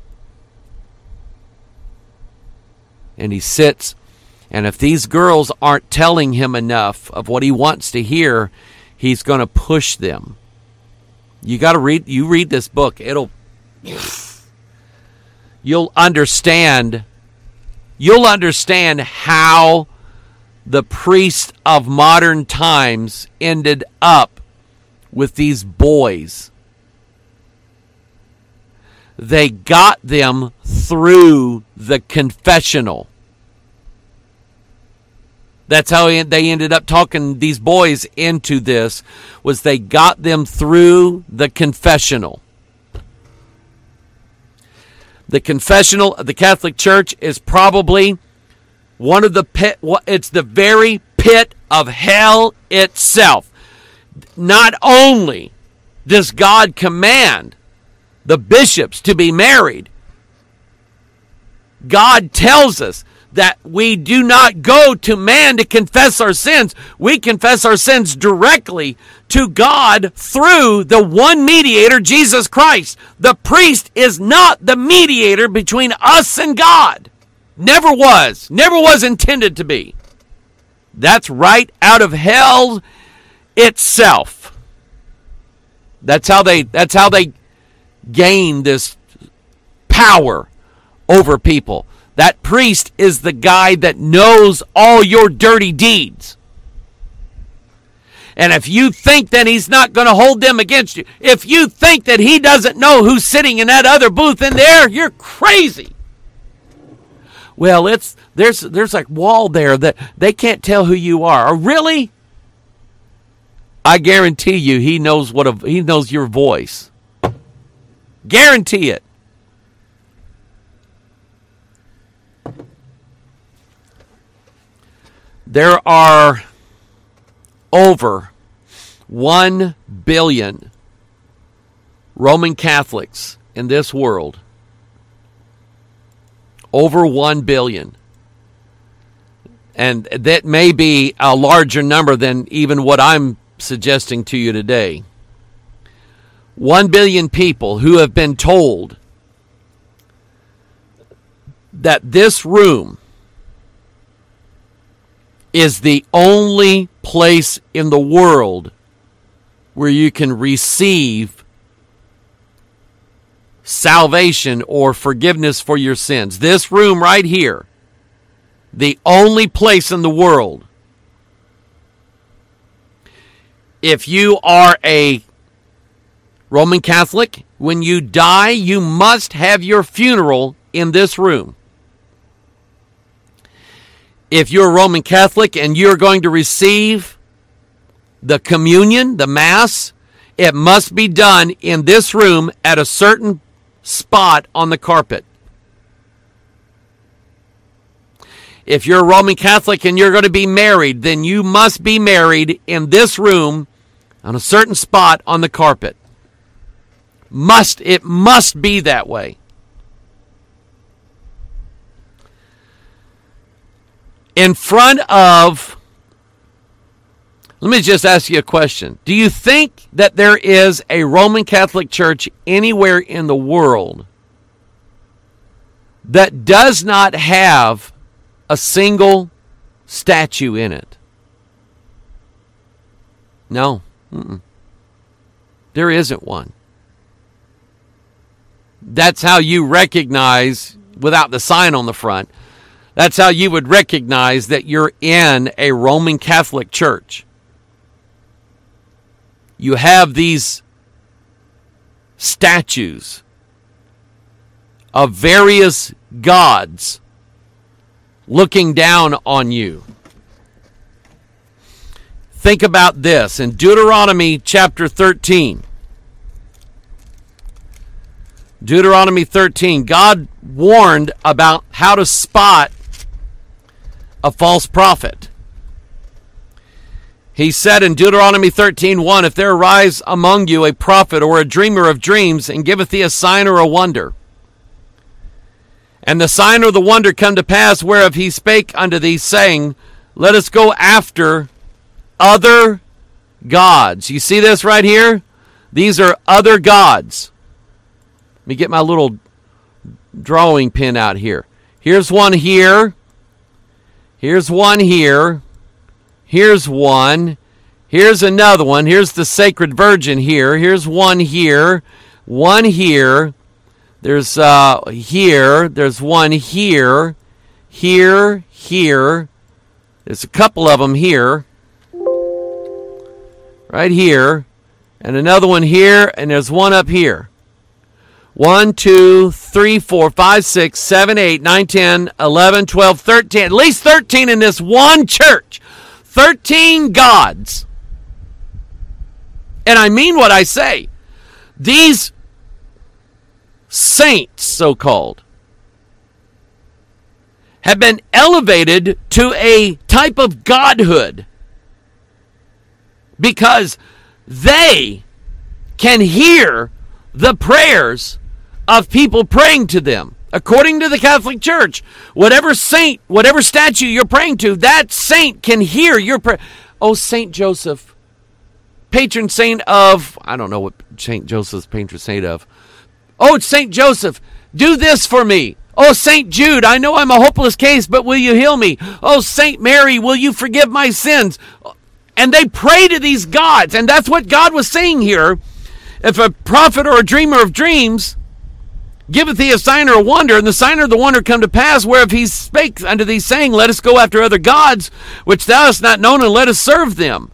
And he sits, and if these girls aren't telling him enough of what he wants to hear, he's going to push them. You got to read, you read this book. It'll, you'll understand, you'll understand how the priest of modern times ended up with these boys. They got them through the confessional. That's how they ended up talking these boys into this, was they got them through the confessional. The confessional of the Catholic Church is probably one of the pit, it's the very pit of hell itself. Not only does God command the bishops to be married, God tells us that we do not go to man to confess our sins. We confess our sins directly to God through the one mediator, Jesus Christ. The priest is not the mediator between us and God. Never was. Never was intended to be. That's right out of hell itself. That's how they, that's how they gain this power over people. That priest is the guy that knows all your dirty deeds. And if you think that he's not going to hold them against you, if you think that he doesn't know who's sitting in that other booth in there, you're crazy. Well, it's there's there's like wall there that they can't tell who you are. Or really? I guarantee you, he knows what a, he knows your voice. Guarantee it. There are over one billion Roman Catholics in this world. Over one billion. And that may be a larger number than even what I'm suggesting to you today. One billion people who have been told that this room is the only place in the world where you can receive salvation or forgiveness for your sins. This room right here, the only place in the world. If you are a Roman Catholic, when you die, you must have your funeral in this room. If you're a Roman Catholic and you're going to receive the communion, the Mass, it must be done in this room at a certain spot on the carpet. If you're a Roman Catholic and you're going to be married, then you must be married in this room on a certain spot on the carpet. Must, it must be that way. In front of, let me just ask you a question. Do you think that there is a Roman Catholic Church anywhere in the world that does not have a single statue in it? No. Mm-mm. There isn't one. That's how you recognize, without the sign on the front, that's how you would recognize that you're in a Roman Catholic church. You have these statues of various gods looking down on you. Think about this. In Deuteronomy chapter thirteen, Deuteronomy thirteen, God warned about how to spot a false prophet. He said in Deuteronomy thirteen one, if there arise among you a prophet or a dreamer of dreams, and giveth thee a sign or a wonder, and the sign or the wonder come to pass whereof he spake unto thee, saying, let us go after other gods. You see this right here? These are other gods. Let me get my little drawing pin out here. Here's one here. Here's one here. Here's one. Here's another one. Here's the Sacred Virgin here. Here's one here. One here. There's uh here. There's one here. Here. Here. There's a couple of them here. Right here. And another one here. And there's one up here. One, two, three, four, five, six, seven, eight, nine, ten, eleven, twelve, thirteen. At least thirteen in this one church. thirteen gods. And I mean what I say. These saints, so-called, have been elevated to a type of godhood because they can hear the prayers of people praying to them. According to the Catholic Church, whatever saint, whatever statue you're praying to, that saint can hear your prayer. Oh, Saint Joseph, patron saint of, I don't know what Saint Joseph's patron saint of. Oh, Saint Joseph, do this for me. Oh, Saint Jude, I know I'm a hopeless case, but will you heal me? Oh, Saint Mary, will you forgive my sins? And they pray to these gods, and that's what God was saying here. If a prophet or a dreamer of dreams giveth thee a sign or a wonder, and the sign or the wonder come to pass, whereof he spake unto thee, saying, let us go after other gods, which thou hast not known, and let us serve them.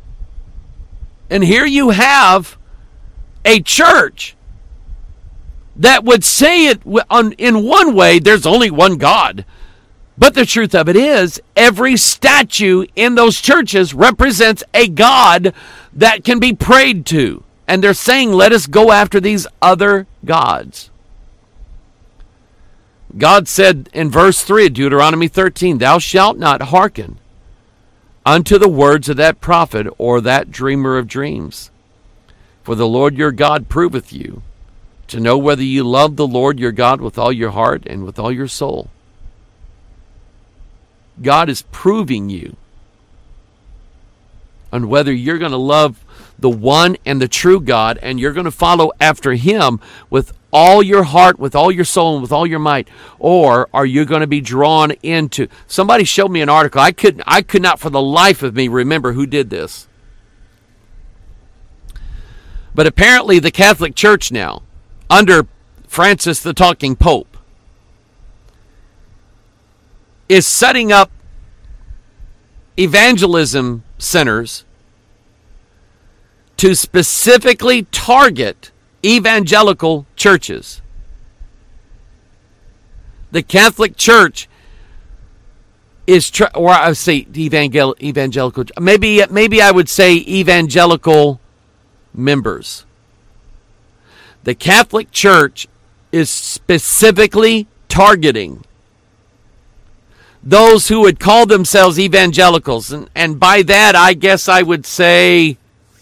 And here you have a church that would say it in one way, there's only one God. But the truth of it is, every statue in those churches represents a God that can be prayed to. And they're saying, let us go after these other gods. God said in verse three of Deuteronomy thirteen, thou shalt not hearken unto the words of that prophet or that dreamer of dreams. For the Lord your God proveth you, to know whether you love the Lord your God with all your heart and with all your soul. God is proving you on whether you're going to love the one and the true God, and you're going to follow after him with all your heart, with all your soul, and with all your might, or are you going to be drawn into... Somebody showed me an article. I could, I could not for the life of me remember who did this. But apparently the Catholic Church now, under Francis the Talking Pope, is setting up evangelism centers to specifically target evangelical churches. The Catholic Church is, tr- or I would say evangel- evangelical, maybe, maybe I would say evangelical members. The Catholic Church is specifically targeting those who would call themselves evangelicals. And, and by that, I guess I would say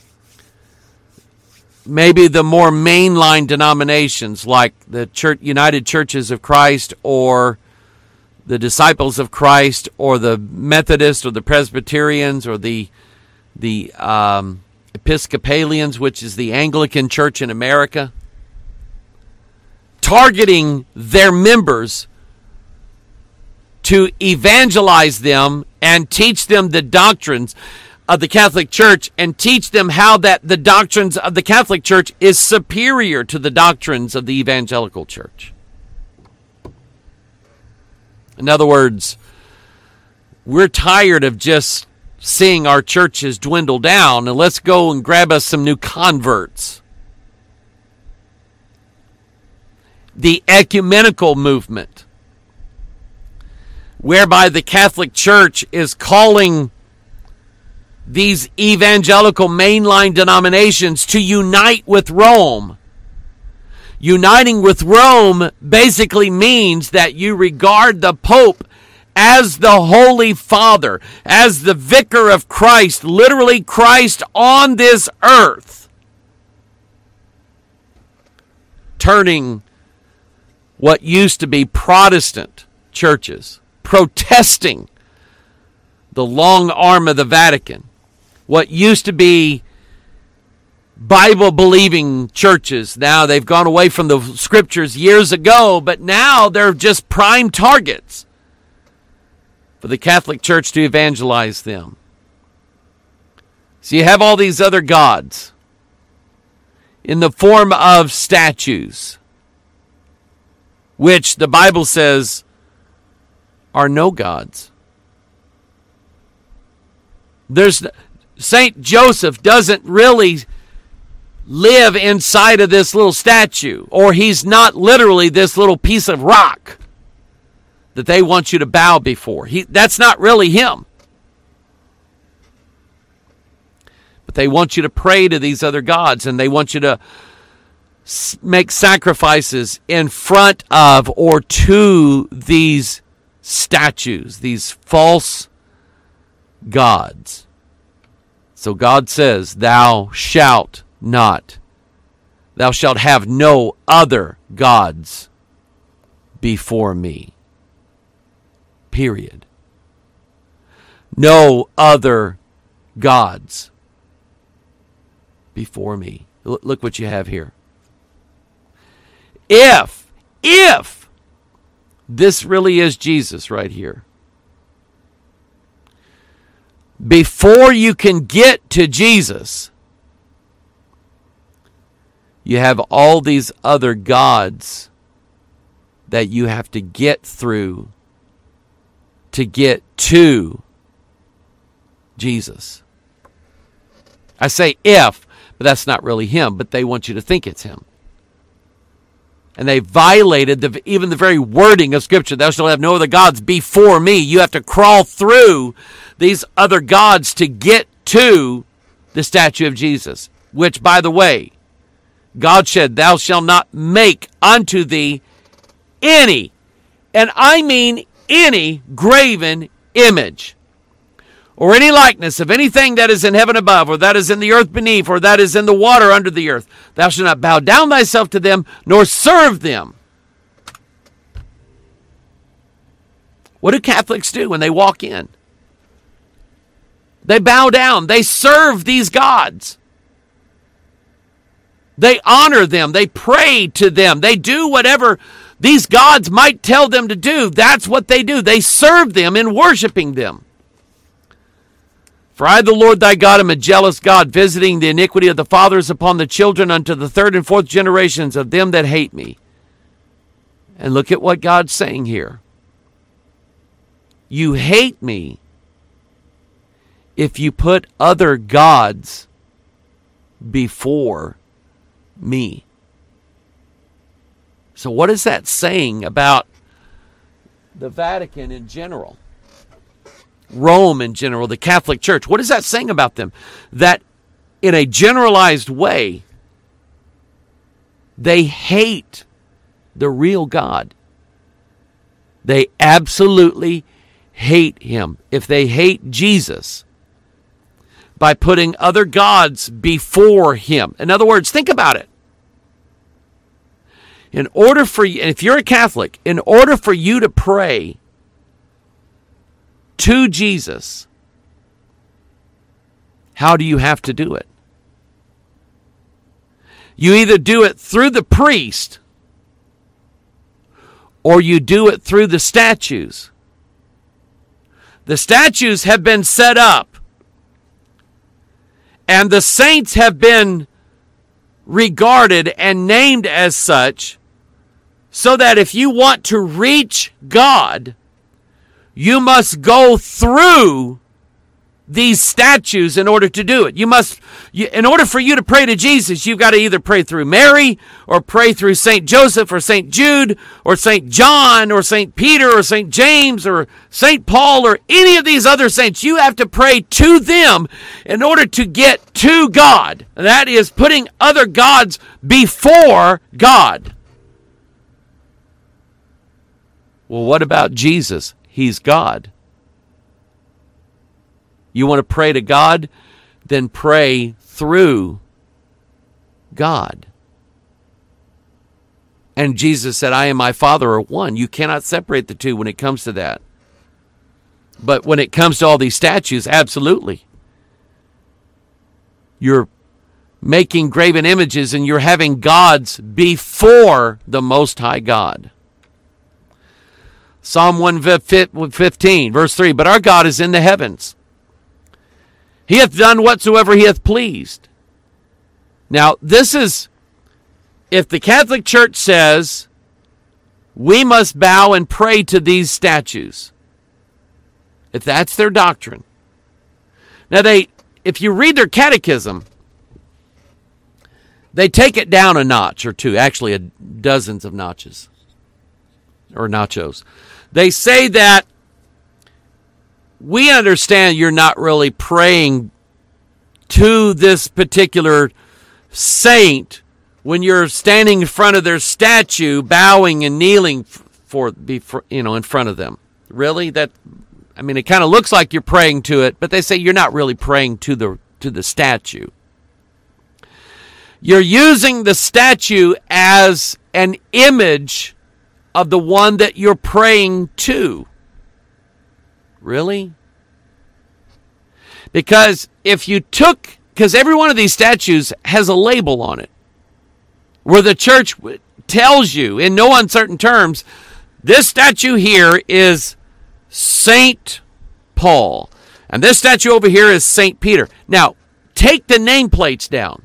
maybe the more mainline denominations like the Church, United Churches of Christ, or the Disciples of Christ, or the Methodists, or the Presbyterians, or the the um, Episcopalians, which is the Anglican Church in America, targeting their members to evangelize them and teach them the doctrines of the Catholic Church, and teach them how that the doctrines of the Catholic Church is superior to the doctrines of the evangelical church. In other words, we're tired of just seeing our churches dwindle down, and let's go and grab us some new converts. The ecumenical movement, whereby the Catholic Church is calling these evangelical mainline denominations to unite with Rome. Uniting with Rome basically means that you regard the Pope as the Holy Father, as the Vicar of Christ, literally Christ on this earth, turning what used to be Protestant churches, protesting the long arm of the Vatican, what used to be Bible-believing churches. Now they've gone away from the scriptures years ago, but now they're just prime targets for the Catholic Church to evangelize them. So you have all these other gods in the form of statues, which the Bible says are no gods. There's Saint Joseph doesn't really live inside of this little statue, or he's not literally this little piece of rock that they want you to bow before. He, that's not really him. But they want you to pray to these other gods, and they want you to make sacrifices in front of or to these statues, these false gods. So God says, thou shalt not, thou shalt have no other gods before me. Period. No other gods before me. Look what you have here. If, if this really is Jesus right here, before you can get to Jesus, you have all these other gods that you have to get through to get to Jesus. I say if, but that's not really him, but they want you to think it's him. And they violated the, even the very wording of Scripture. Thou shalt have no other gods before me. You have to crawl through these other gods to get to the statue of Jesus. Which, by the way, God said, thou shalt not make unto thee any, and I mean any, graven image, or any likeness of anything that is in heaven above, or that is in the earth beneath, or that is in the water under the earth. Thou shalt not bow down thyself to them, nor serve them. What do Catholics do when they walk in? They bow down. They serve these gods. They honor them. They pray to them. They do whatever these gods might tell them to do. That's what they do. They serve them in worshiping them. For I, the Lord thy God, am a jealous God, visiting the iniquity of the fathers upon the children unto the third and fourth generations of them that hate me. And look at what God's saying here. You hate me if you put other gods before me. So what is that saying about the Vatican in general? Rome in general, the Catholic Church. What is that saying about them? That in a generalized way, they hate the real God. They absolutely hate him. If they hate Jesus by putting other gods before him. In other words, think about it. In order for you, if you're a Catholic, in order for you to pray to Jesus, how do you have to do it? You either do it through the priest or you do it through the statues. The statues have been set up and the saints have been regarded and named as such, so that if you want to reach God, you must go through these statues in order to do it. You must, you, in order for you to pray to Jesus, you've got to either pray through Mary, or pray through Saint Joseph, or Saint Jude, or Saint John, or Saint Peter, or Saint James, or Saint Paul, or any of these other saints. You have to pray to them in order to get to God. And that is putting other gods before God. Well, what about Jesus? He's God. You want to pray to God? Then pray through God. And Jesus said, I and my Father are one. You cannot separate the two when it comes to that. But when it comes to all these statues, absolutely. You're making graven images and you're having gods before the Most High God. Psalm one fifteen, verse three, but our God is in the heavens. He hath done whatsoever he hath pleased. Now, this is, if the Catholic Church says we must bow and pray to these statues, if that's their doctrine. Now, they, if you read their catechism, they take it down a notch or two, actually a, dozens of notches, or nachos. They say that we understand you're not really praying to this particular saint when you're standing in front of their statue, bowing and kneeling for, before, you know, in front of them. Really? That, I mean, it kind of looks like you're praying to it, but they say you're not really praying to the to the statue. You're using the statue as an image of the one that you're praying to. Really? Because if you took, because every one of these statues has a label on it, where the church tells you in no uncertain terms, this statue here is Saint Paul, and this statue over here is Saint Peter. Now, take the nameplates down.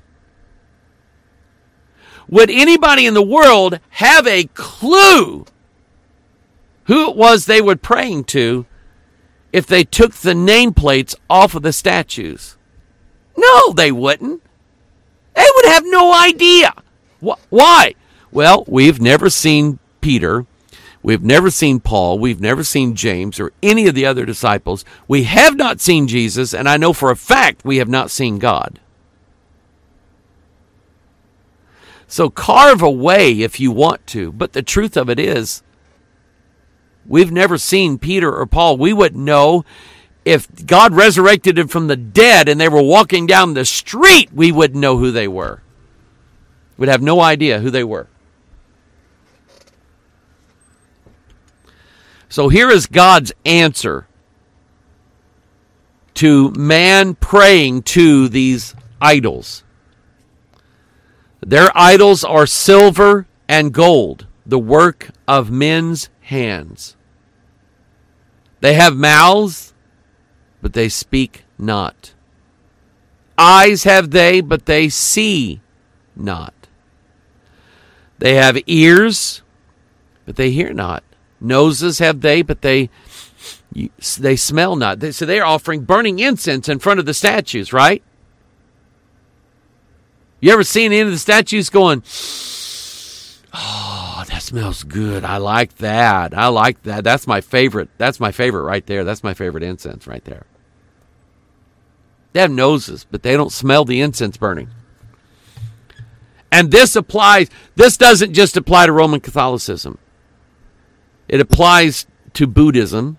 Would anybody in the world have a clue who it was they were praying to if they took the nameplates off of the statues? No, they wouldn't. They would have no idea. Why? Well, we've never seen Peter. We've never seen Paul. We've never seen James or any of the other disciples. We have not seen Jesus, and I know for a fact we have not seen God. So carve away if you want to, but the truth of it is, we've never seen Peter or Paul. We wouldn't know if God resurrected them from the dead and they were walking down the street, we wouldn't know who they were. We'd have no idea who they were. So here is God's answer to man praying to these idols. Their idols are silver and gold, the work of men's hands. They have mouths, but they speak not. Eyes have they, but they see not. They have ears, but they hear not. Noses have they, but they they smell not. They, so they're offering burning incense in front of the statues, right? You ever seen any of the statues going, oh, that smells good. I like that. I like that. That's my favorite. That's my favorite right there. That's my favorite incense right there. They have noses, but they don't smell the incense burning. And this applies, this doesn't just apply to Roman Catholicism. It applies to Buddhism.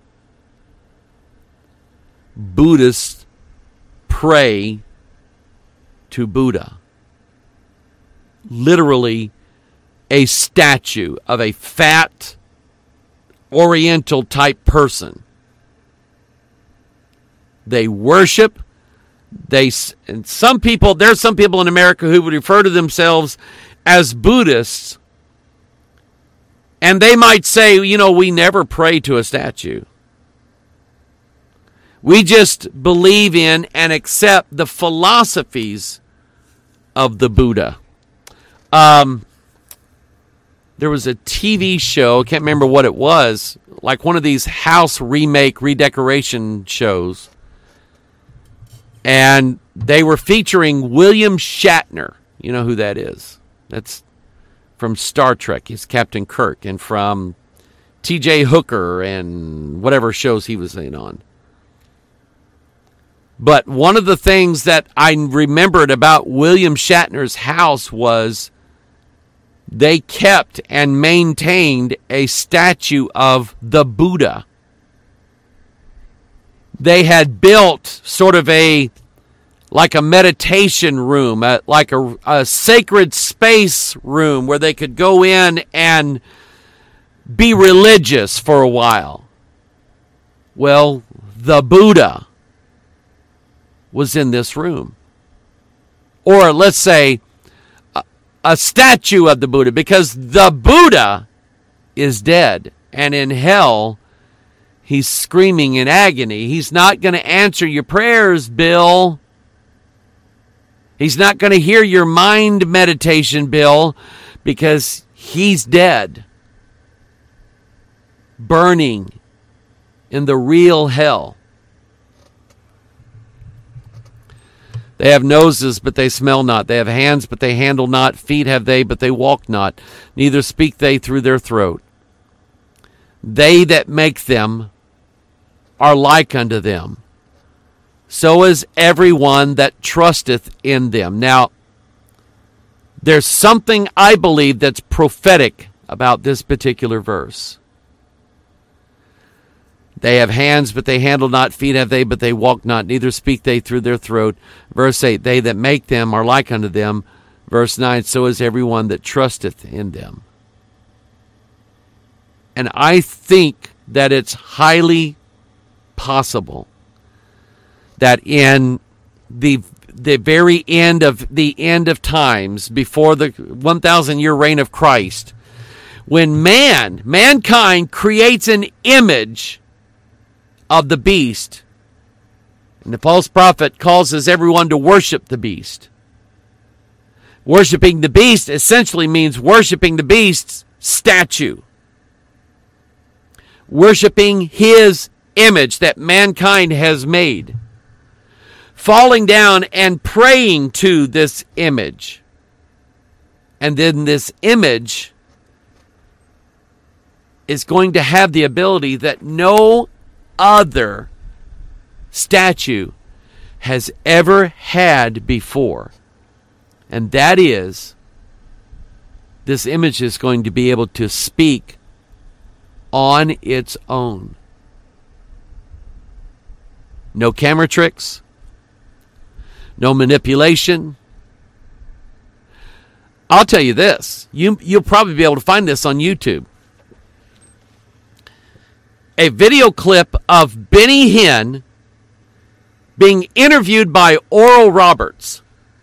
Buddhists pray to Buddha. Literally a statue of a fat, oriental type person. They worship. They, and some people, there's some people in America who would refer to themselves as Buddhists. And they might say, you know, we never pray to a statue. We just believe in and accept the philosophies of the Buddha. Um, there was a T V show, I can't remember what it was, like one of these house remake, redecoration shows. And they were featuring William Shatner. You know who that is. That's from Star Trek. He's Captain Kirk. And from T J Hooker and whatever shows he was in on. But one of the things that I remembered about William Shatner's house was they kept and maintained a statue of the Buddha. They had built sort of a, like a meditation room, a, like a, a sacred space room where they could go in and be religious for a while. Well, the Buddha was in this room. Or let's say a, a statue of the Buddha, because the Buddha is dead and in hell. He's screaming in agony. He's not going to answer your prayers, Bill. He's not going to hear your mind meditation, Bill, because he's dead. Burning in the real hell. They have noses, but they smell not. They have hands, but they handle not. Feet have they, but they walk not. Neither speak they through their throat. They that make them are like unto them. So is everyone that trusteth in them. Now, there's something I believe that's prophetic about this particular verse. They have hands, but they handle not. Feet have they, but they walk not. Neither speak they through their throat. Verse eight, they that make them are like unto them. Verse nine, so is everyone that trusteth in them. And I think that it's highly possible that in the the very end of the end of times, before the one thousand year reign of Christ, when man, mankind creates an image of the beast, and the false prophet causes everyone to worship the beast. Worshipping the beast essentially means worshiping the beast's statue. Worshipping his image that mankind has made. Falling down and praying to this image. And then this image is going to have the ability that no other statue has ever had before. And that is, this image is going to be able to speak on its own. No camera tricks. No manipulation. I'll tell you this. You, you'll probably be able to find this on YouTube. A video clip of Benny Hinn being interviewed by Oral Roberts.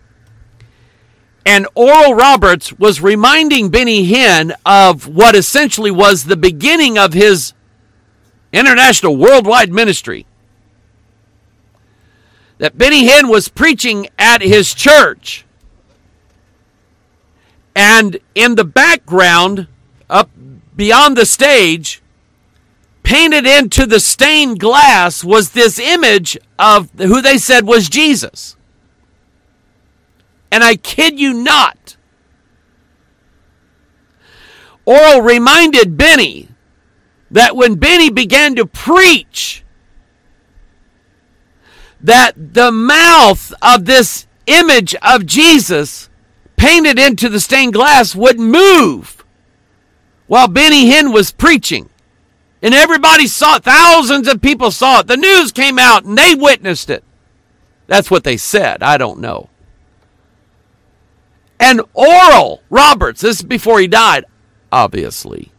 And Oral Roberts was reminding Benny Hinn of what essentially was the beginning of his international worldwide ministry. That Benny Hinn was preaching at his church. And in the background, up beyond the stage, painted into the stained glass was this image of who they said was Jesus. And I kid you not, Oral reminded Benny that when Benny began to preach, that the mouth of this image of Jesus painted into the stained glass would move while Benny Hinn was preaching. And everybody saw it. Thousands of people saw it. The news came out and they witnessed it. That's what they said. I don't know. And Oral Roberts, this is before he died, obviously,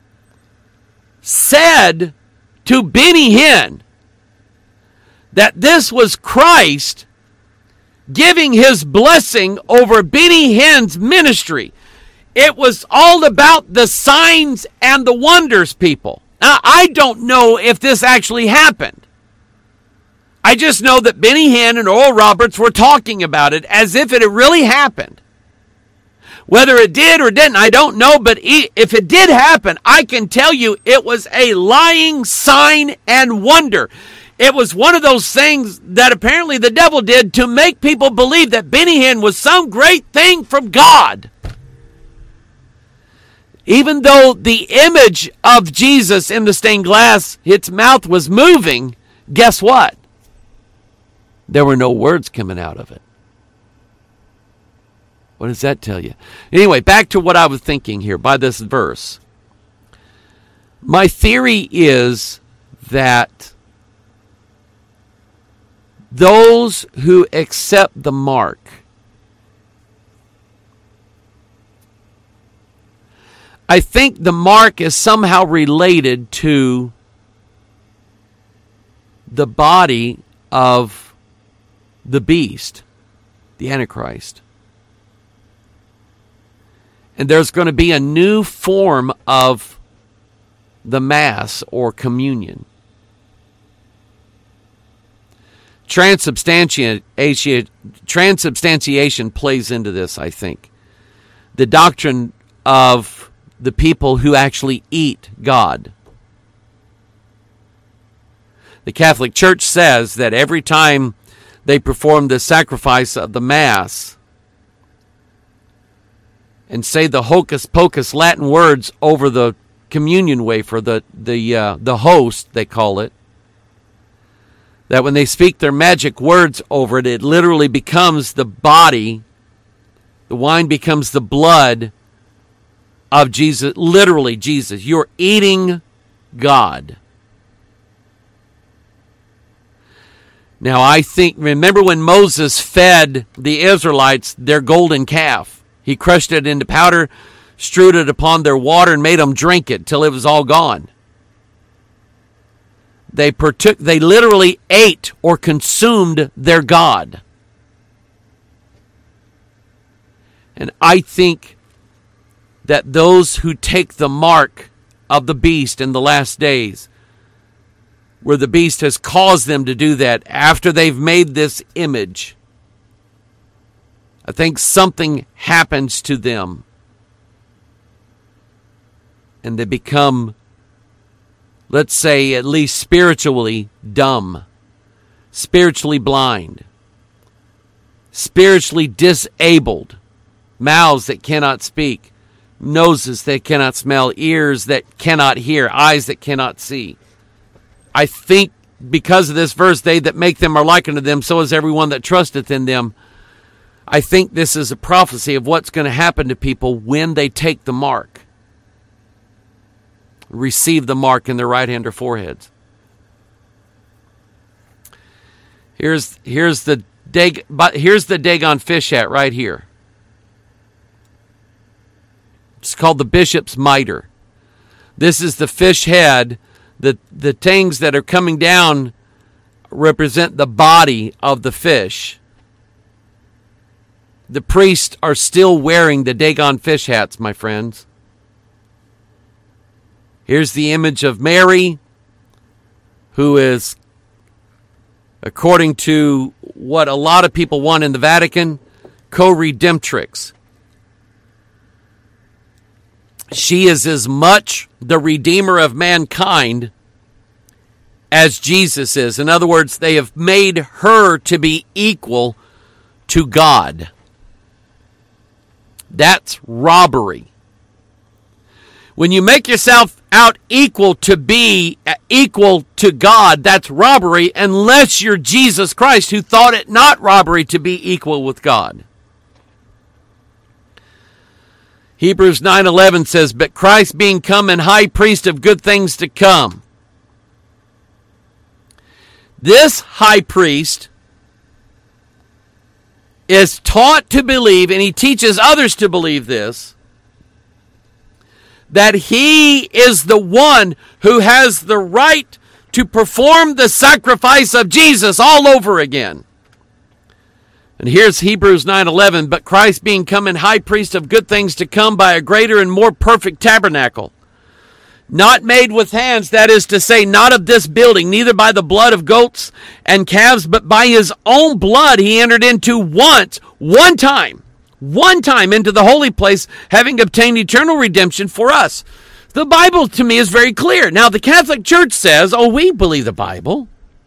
said to Benny Hinn that this was Christ giving his blessing over Benny Hinn's ministry. It was all about the signs and the wonders, people. Now, I don't know if this actually happened. I just know that Benny Hinn and Oral Roberts were talking about it as if it had really happened. Whether it did or didn't, I don't know, but if it did happen, I can tell you it was a lying sign and wonder. It was one of those things that apparently the devil did to make people believe that Benny Hinn was some great thing from God. Even though the image of Jesus in the stained glass, its mouth was moving, guess what? There were no words coming out of it. What does that tell you? Anyway, back to what I was thinking here by this verse. My theory is that those who accept the mark I think the mark is somehow related to the body of the beast, the Antichrist. And there's going to be a new form of the Mass or communion. Transubstantiation, transubstantiation plays into this, I think. The doctrine of the people who actually eat God. The Catholic Church says that every time they perform the sacrifice of the Mass and say the hocus pocus Latin words over the communion wafer, the the uh, the host, they call it, that when they speak their magic words over it, it literally becomes the body, the wine becomes the blood of Jesus, literally Jesus. You're eating God. Now I think, remember when Moses fed the Israelites their golden calf? He crushed it into powder, strewed it upon their water, and made them drink it till it was all gone. They partook, they literally ate or consumed their God. And I think that those who take the mark of the beast in the last days, where the beast has caused them to do that after they've made this image, I think something happens to them and they become, let's say, at least spiritually dumb, spiritually blind, spiritually disabled. mouths that cannot speak, noses that cannot smell, ears that cannot hear, eyes that cannot see. I think because of this verse, they that make them are like unto them, so is everyone that trusteth in them. I think this is a prophecy of what's going to happen to people when they take the mark. Receive the mark in their right hand or foreheads. Here's here's the Dag, but here's the Dagon fish hat right here. It's called the bishop's mitre. This is the fish head. The the things that are coming down represent the body of the fish. The priests are still wearing the Dagon fish hats, my friends. Here's the image of Mary, who is, according to what a lot of people want in the Vatican, co-redemptrix. She is as much the Redeemer of mankind as Jesus is. In other words, they have made her to be equal to God. That's robbery. When you make yourself out equal to be equal to God, that's robbery, unless you're Jesus Christ, who thought it not robbery to be equal with God. Hebrews nine eleven says, but Christ being come and high priest of good things to come. This high priest is taught to believe, and he teaches others to believe this, that he is the one who has the right to perform the sacrifice of Jesus all over again. And here's Hebrews nine eleven, but Christ being come in high priest of good things to come by a greater and more perfect tabernacle, not made with hands, that is to say, not of this building, neither by the blood of goats and calves, but by his own blood he entered into once, one time, one time into the holy place, having obtained eternal redemption for us. The Bible to me is very clear. Now the Catholic Church says, oh, we believe the Bible.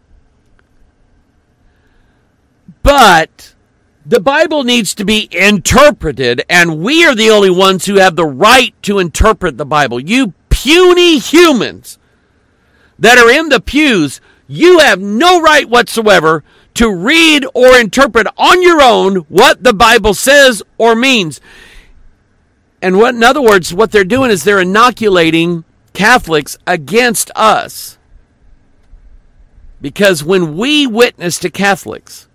But the Bible needs to be interpreted, and we are the only ones who have the right to interpret the Bible. You puny humans that are in the pews, you have no right whatsoever to read or interpret on your own what the Bible says or means. And what, in other words, what they're doing is they're inoculating Catholics against us. Because when we witness to Catholics,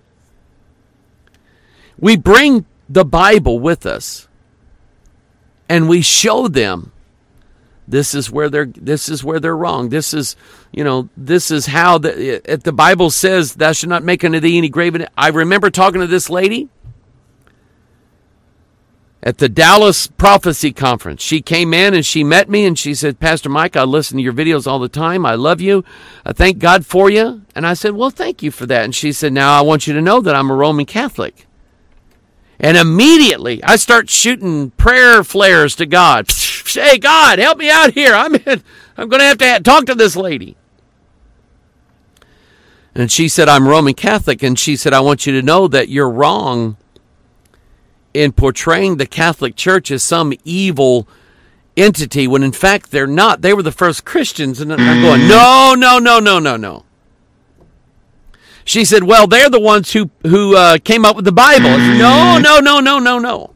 we bring the Bible with us, and we show them this is where they're this is where they're wrong. This is, you know, this is how the if the Bible says thou shalt not make unto thee any graven. I remember talking to this lady at the Dallas Prophecy Conference. She came in and she met me and she said, Pastor Mike, I listen to your videos all the time. I love you. I thank God for you. And I said, well, thank you for that. And she said, now I want you to know that I'm a Roman Catholic. And immediately I start shooting prayer flares to God. Hey, God, help me out here. I'm in, I'm going to have to have, talk to this lady. And she said, I'm Roman Catholic. And she said, I want you to know that you're wrong in portraying the Catholic Church as some evil entity, when in fact they're not. They were the first Christians. And I'm going, no, no, no, no, no, no. She said, well, they're the ones who, who uh, came up with the Bible. I said, no, no, no, no, no, no.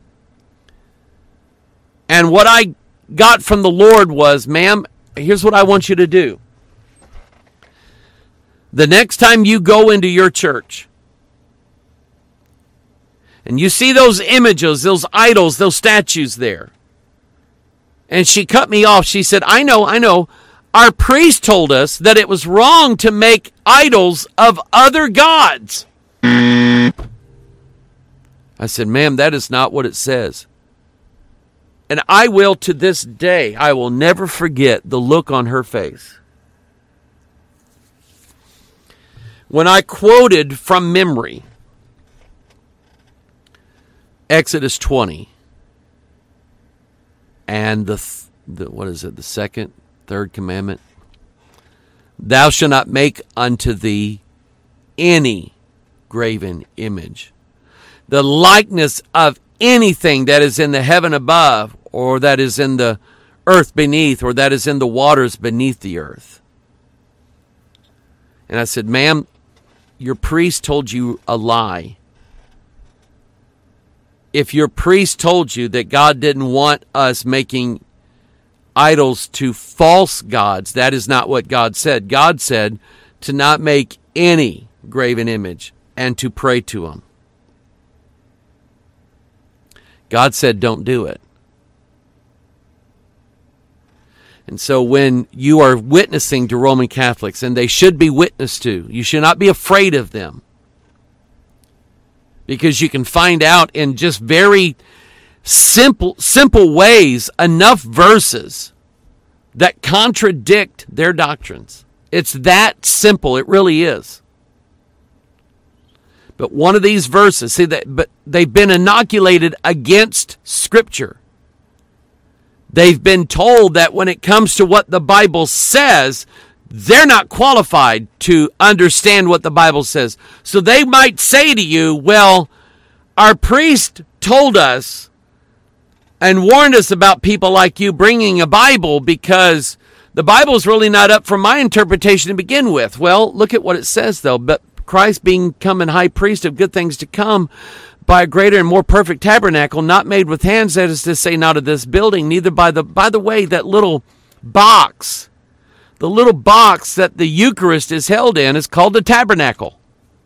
And what I got from the Lord was, ma'am, here's what I want you to do. The next time you go into your church and you see those images, those idols, those statues there. And she cut me off. She said, I know, I know. Our priest told us that it was wrong to make idols of other gods. I said, ma'am, that is not what it says. And I will, to this day, I will never forget the look on her face. When I quoted from memory Exodus twenty and the, the what is it, the second, third commandment? Thou shalt not make unto thee any graven image. The likeness of anything that is in the heaven above, or that is in the earth beneath, or that is in the waters beneath the earth. And I said, ma'am, your priest told you a lie. If your priest told you that God didn't want us making idols to false gods, that is not what God said. God said to not make any graven image and to pray to them. God said don't do it. And so when you are witnessing to Roman Catholics, and they should be witnessed to, you should not be afraid of them. Because you can find out in just very simple, simple ways enough verses that contradict their doctrines. It's that simple. It really is. But one of these verses, see that, but they've been inoculated against Scripture. They've been told that when it comes to what the Bible says, they're not qualified to understand what the Bible says. So they might say to you, well, our priest told us and warned us about people like you bringing a Bible because the Bible's really not up for my interpretation to begin with. Well, look at what it says, though. But Christ being come and high priest of good things to come, by a greater and more perfect tabernacle, not made with hands, that is to say, not of this building, neither by the, by the way, that little box, the little box that the Eucharist is held in is called the tabernacle.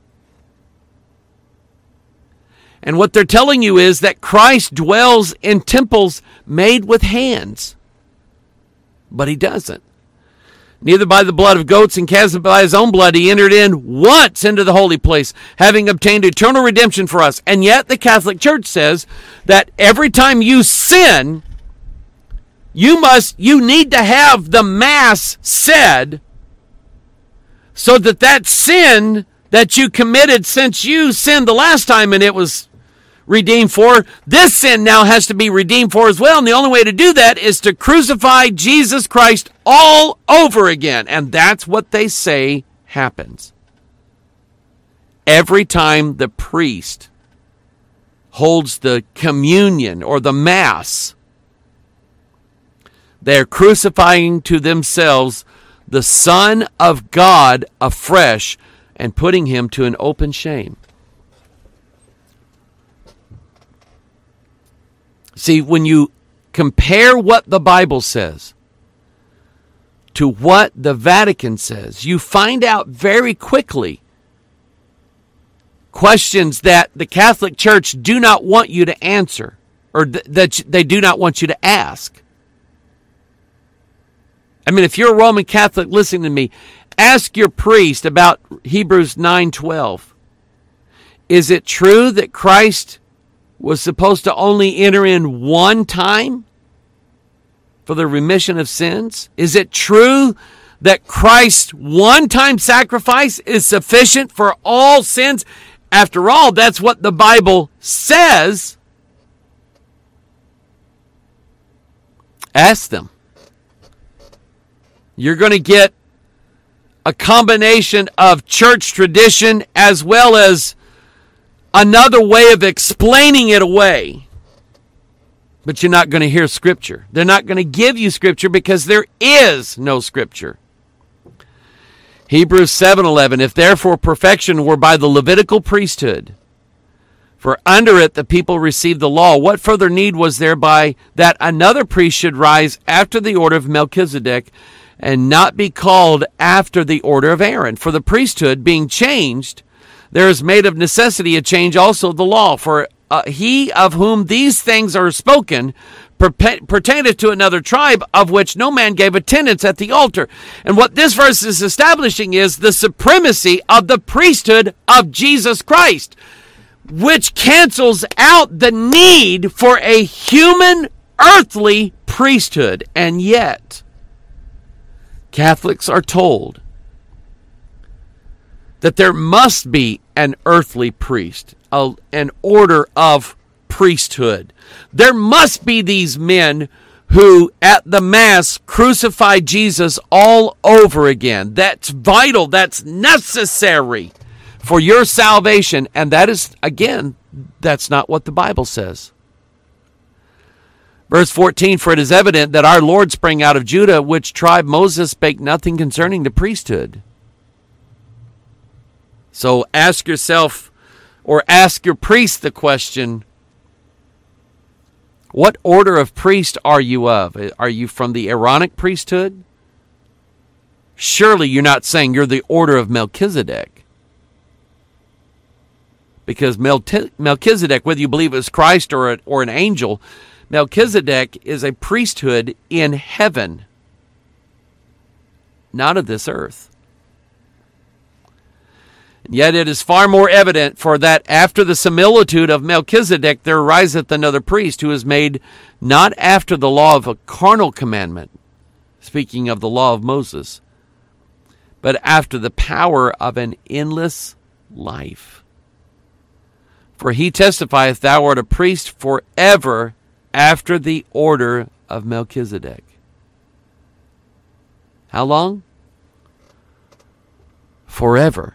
And what they're telling you is that Christ dwells in temples made with hands. But he doesn't. Neither by the blood of goats and calves, but by his own blood he entered in once into the holy place, having obtained eternal redemption for us. And yet the Catholic Church says that every time you sin, you must, you need to have the Mass said so that that sin that you committed since you sinned the last time and it was redeemed for, this sin now has to be redeemed for as well. And the only way to do that is to crucify Jesus Christ all over again. And that's what they say happens. Every time the priest holds the communion or the Mass, they're crucifying to themselves the Son of God afresh and putting him to an open shame. See, when you compare what the Bible says to what the Vatican says, you find out very quickly questions that the Catholic Church do not want you to answer, or th- that they do not want you to ask. I mean, if you're a Roman Catholic listening to me, ask your priest about Hebrews nine twelve. Is it true that Christ was supposed to only enter in one time for the remission of sins? Is it true that Christ's one-time sacrifice is sufficient for all sins? After all, that's what the Bible says. Ask them. You're going to get a combination of church tradition as well as another way of explaining it away. But you're not going to hear Scripture. They're not going to give you Scripture because there is no Scripture. Hebrews seven eleven, if therefore perfection were by the Levitical priesthood, for under it the people received the law, what further need was there by that another priest should rise after the order of Melchizedek and not be called after the order of Aaron? For the priesthood being changed, there is made of necessity a change also of the law. For uh, he of whom these things are spoken perpe- pertaineth to another tribe, of which no man gave attendance at the altar. And what this verse is establishing is the supremacy of the priesthood of Jesus Christ, which cancels out the need for a human earthly priesthood. And yet, Catholics are told that there must be an earthly priest, a, an order of priesthood. There must be these men who at the Mass crucify Jesus all over again. That's vital. That's necessary for your salvation. And that is, again, that's not what the Bible says. Verse fourteen, for it is evident that our Lord sprang out of Judah, which tribe Moses spake nothing concerning the priesthood. So ask yourself, or ask your priest the question, what order of priest are you of? Are you from the Aaronic priesthood? Surely you're not saying you're the order of Melchizedek. Because Melchizedek, whether you believe it was Christ or, a, or an angel, Melchizedek is a priesthood in heaven, not of this earth. And yet it is far more evident for that after the similitude of Melchizedek there ariseth another priest who is made not after the law of a carnal commandment, speaking of the law of Moses, but after the power of an endless life. For he testifieth, thou art a priest forever after the order of Melchizedek. How long? Forever.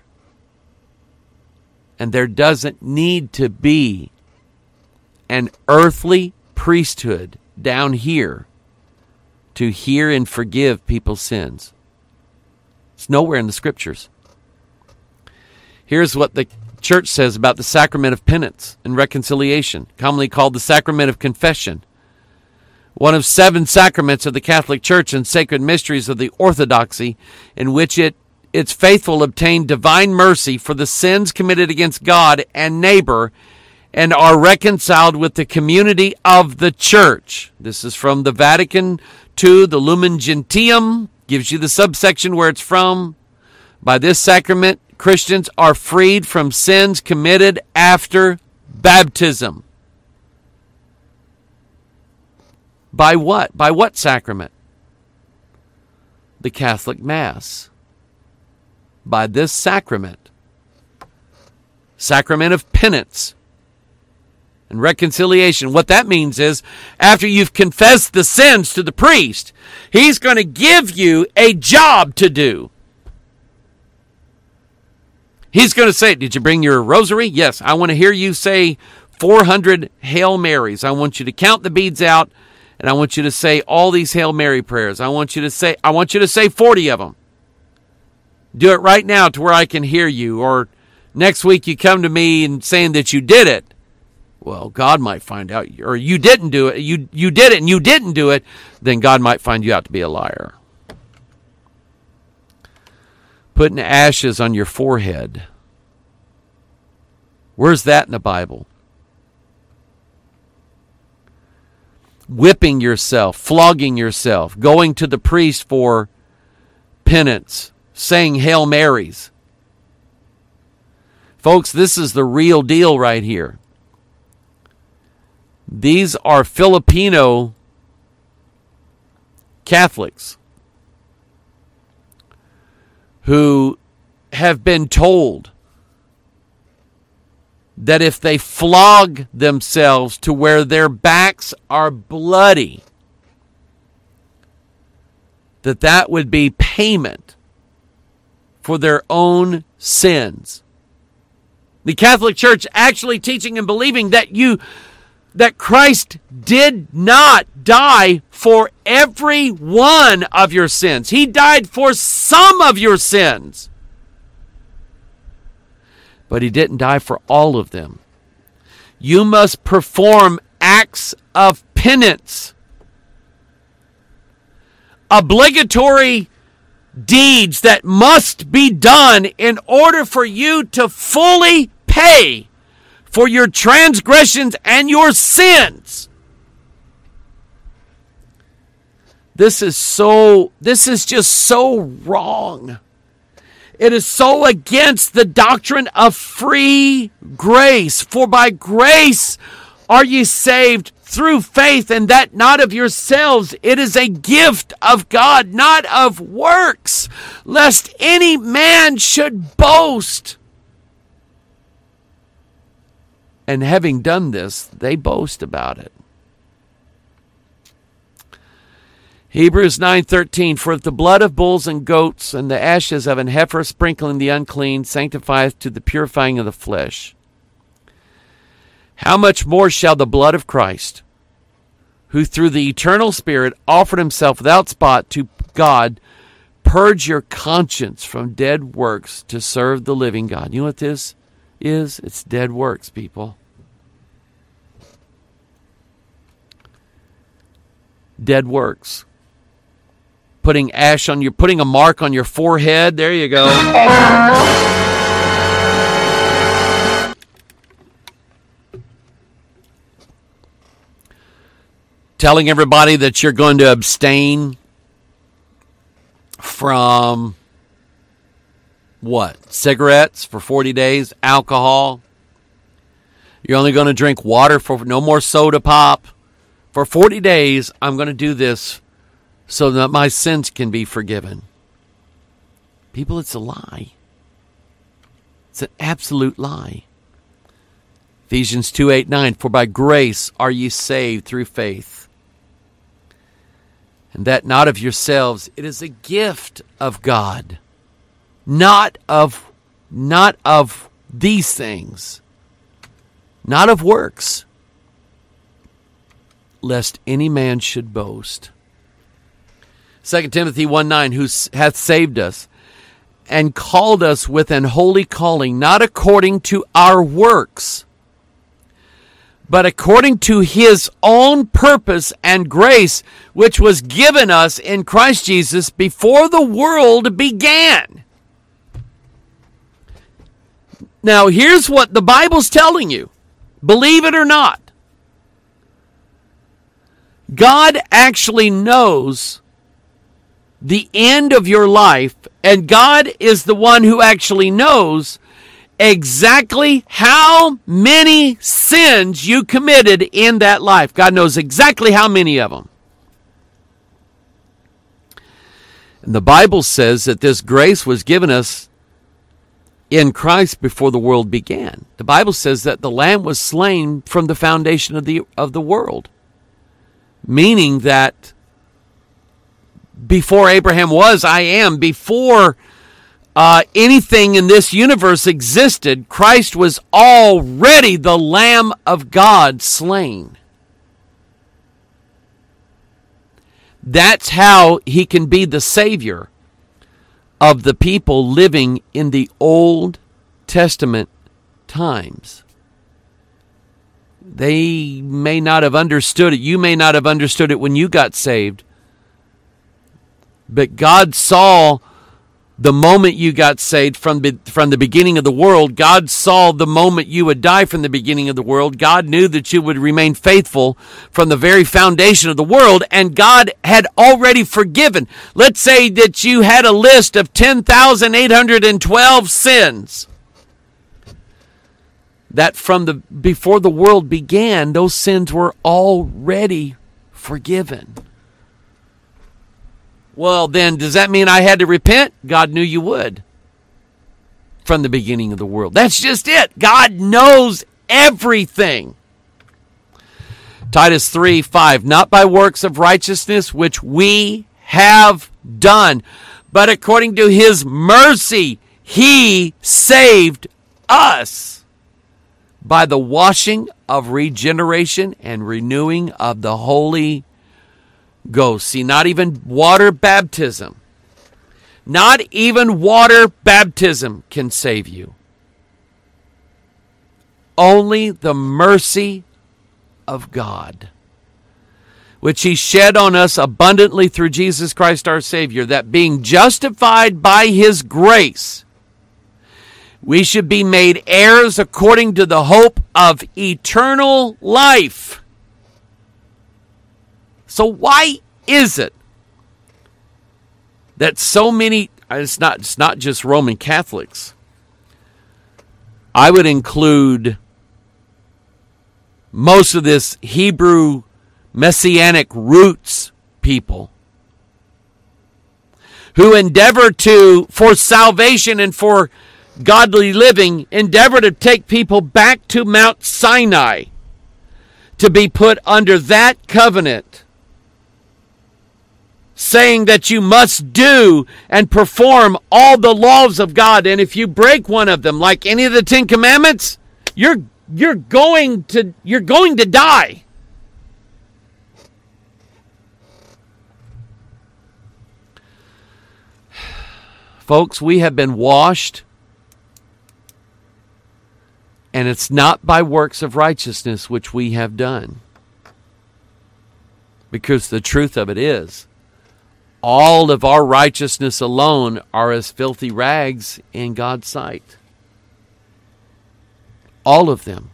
And there doesn't need to be an earthly priesthood down here to hear and forgive people's sins. It's nowhere in the Scriptures. Here's what the Church says about the sacrament of penance and reconciliation, commonly called the sacrament of confession. One of seven sacraments of the Catholic Church and sacred mysteries of the Orthodoxy, in which it its faithful obtain divine mercy for the sins committed against God and neighbor and are reconciled with the community of the Church. This is from the Vatican two, the Lumen Gentium, gives you the subsection where it's from. By this sacrament, Christians are freed from sins committed after baptism. By what? By what sacrament? The Catholic Mass. By this sacrament. Sacrament of penance and reconciliation. What that means is, after you've confessed the sins to the priest, he's going to give you a job to do. He's going to say, did you bring your rosary? Yes, I want to hear you say four hundred Hail Marys. I want you to count the beads out, and I want you to say all these Hail Mary prayers. I want you to say, I want you to say forty of them. Do it right now to where I can hear you. Or next week you come to me and saying that you did it. Well, God might find out, or you didn't do it. You you did it and you didn't do it. Then God might find you out to be a liar. Putting ashes on your forehead. Where's that in the Bible? Whipping yourself, flogging yourself, going to the priest for penance, saying Hail Marys. Folks, this is the real deal right here. These are Filipino Catholics who have been told that if they flog themselves to where their backs are bloody, that that would be payment for their own sins. The Catholic Church actually teaching and believing that you that Christ did not die for every one of your sins. He died for some of your sins. But he didn't die for all of them. You must perform acts of penance. Obligatory deeds that must be done in order for you to fully pay for your transgressions and your sins. This is so, this is just so wrong. It is so against the doctrine of free grace. For by grace are ye saved through faith, and that not of yourselves. It is a gift of God, not of works, lest any man should boast. And having done this, they boast about it. Hebrews nine thirteen, for if the blood of bulls and goats and the ashes of an heifer sprinkling the unclean sanctifieth to the purifying of the flesh, how much more shall the blood of Christ, who through the eternal Spirit offered himself without spot to God, purge your conscience from dead works to serve the living God. You know what this is? It's dead works, people. Dead works. Putting ash on your, putting a mark on your forehead. There you go. Telling everybody that you're going to abstain from what? Cigarettes for forty days, alcohol. You're only going to drink water for no more soda pop. For forty days, I'm going to do this so that my sins can be forgiven. People, it's a lie. It's an absolute lie. Ephesians two, eight, nine, for by grace are ye saved through faith. And that not of yourselves, it is a gift of God. Not of, not of these things. Not of works. Lest any man should boast. Second Timothy one, nine, who hath saved us and called us with an holy calling, not according to our works, but according to his own purpose and grace, which was given us in Christ Jesus before the world began. Now, here's what the Bible's telling you. Believe it or not. God actually knows the end of your life, and God is the one who actually knows exactly how many sins you committed in that life. God knows exactly how many of them. And the Bible says that this grace was given us in Christ before the world began. The Bible says that the Lamb was slain from the foundation of the of the world. Meaning that before Abraham was, I am. Before uh, anything in this universe existed, Christ was already the Lamb of God slain. That's how he can be the Savior of the people living in the Old Testament times. They may not have understood it. You may not have understood it when you got saved. But God saw the moment you got saved from, from the beginning of the world. God saw the moment you would die from the beginning of the world. God knew that you would remain faithful from the very foundation of the world. And God had already forgiven. Let's say that you had a list of ten thousand eight hundred twelve sins. That from the before the world began, those sins were already forgiven. Well, then, does that mean I had to repent? God knew you would. From the beginning of the world. That's just it. God knows everything. Titus three, five, not by works of righteousness which we have done, but according to his mercy, he saved us by the washing of regeneration and renewing of the Holy Ghost. See, not even water baptism. Not even water baptism can save you. Only the mercy of God, which he shed on us abundantly through Jesus Christ our Savior, that being justified by his grace, we should be made heirs according to the hope of eternal life. So why is it that so many, it's not, it's not just Roman Catholics. I would include most of this Hebrew Messianic roots people who endeavor to, for salvation and for godly living, endeavor to take people back to Mount Sinai to be put under that covenant, saying that you must do and perform all the laws of God, and if you break one of them, like any of the Ten Commandments, you're you're going to you're going to die. Folks, we have been washed, and it's not by works of righteousness which we have done. Because the truth of it is, all of our righteousness alone are as filthy rags in God's sight. All of them.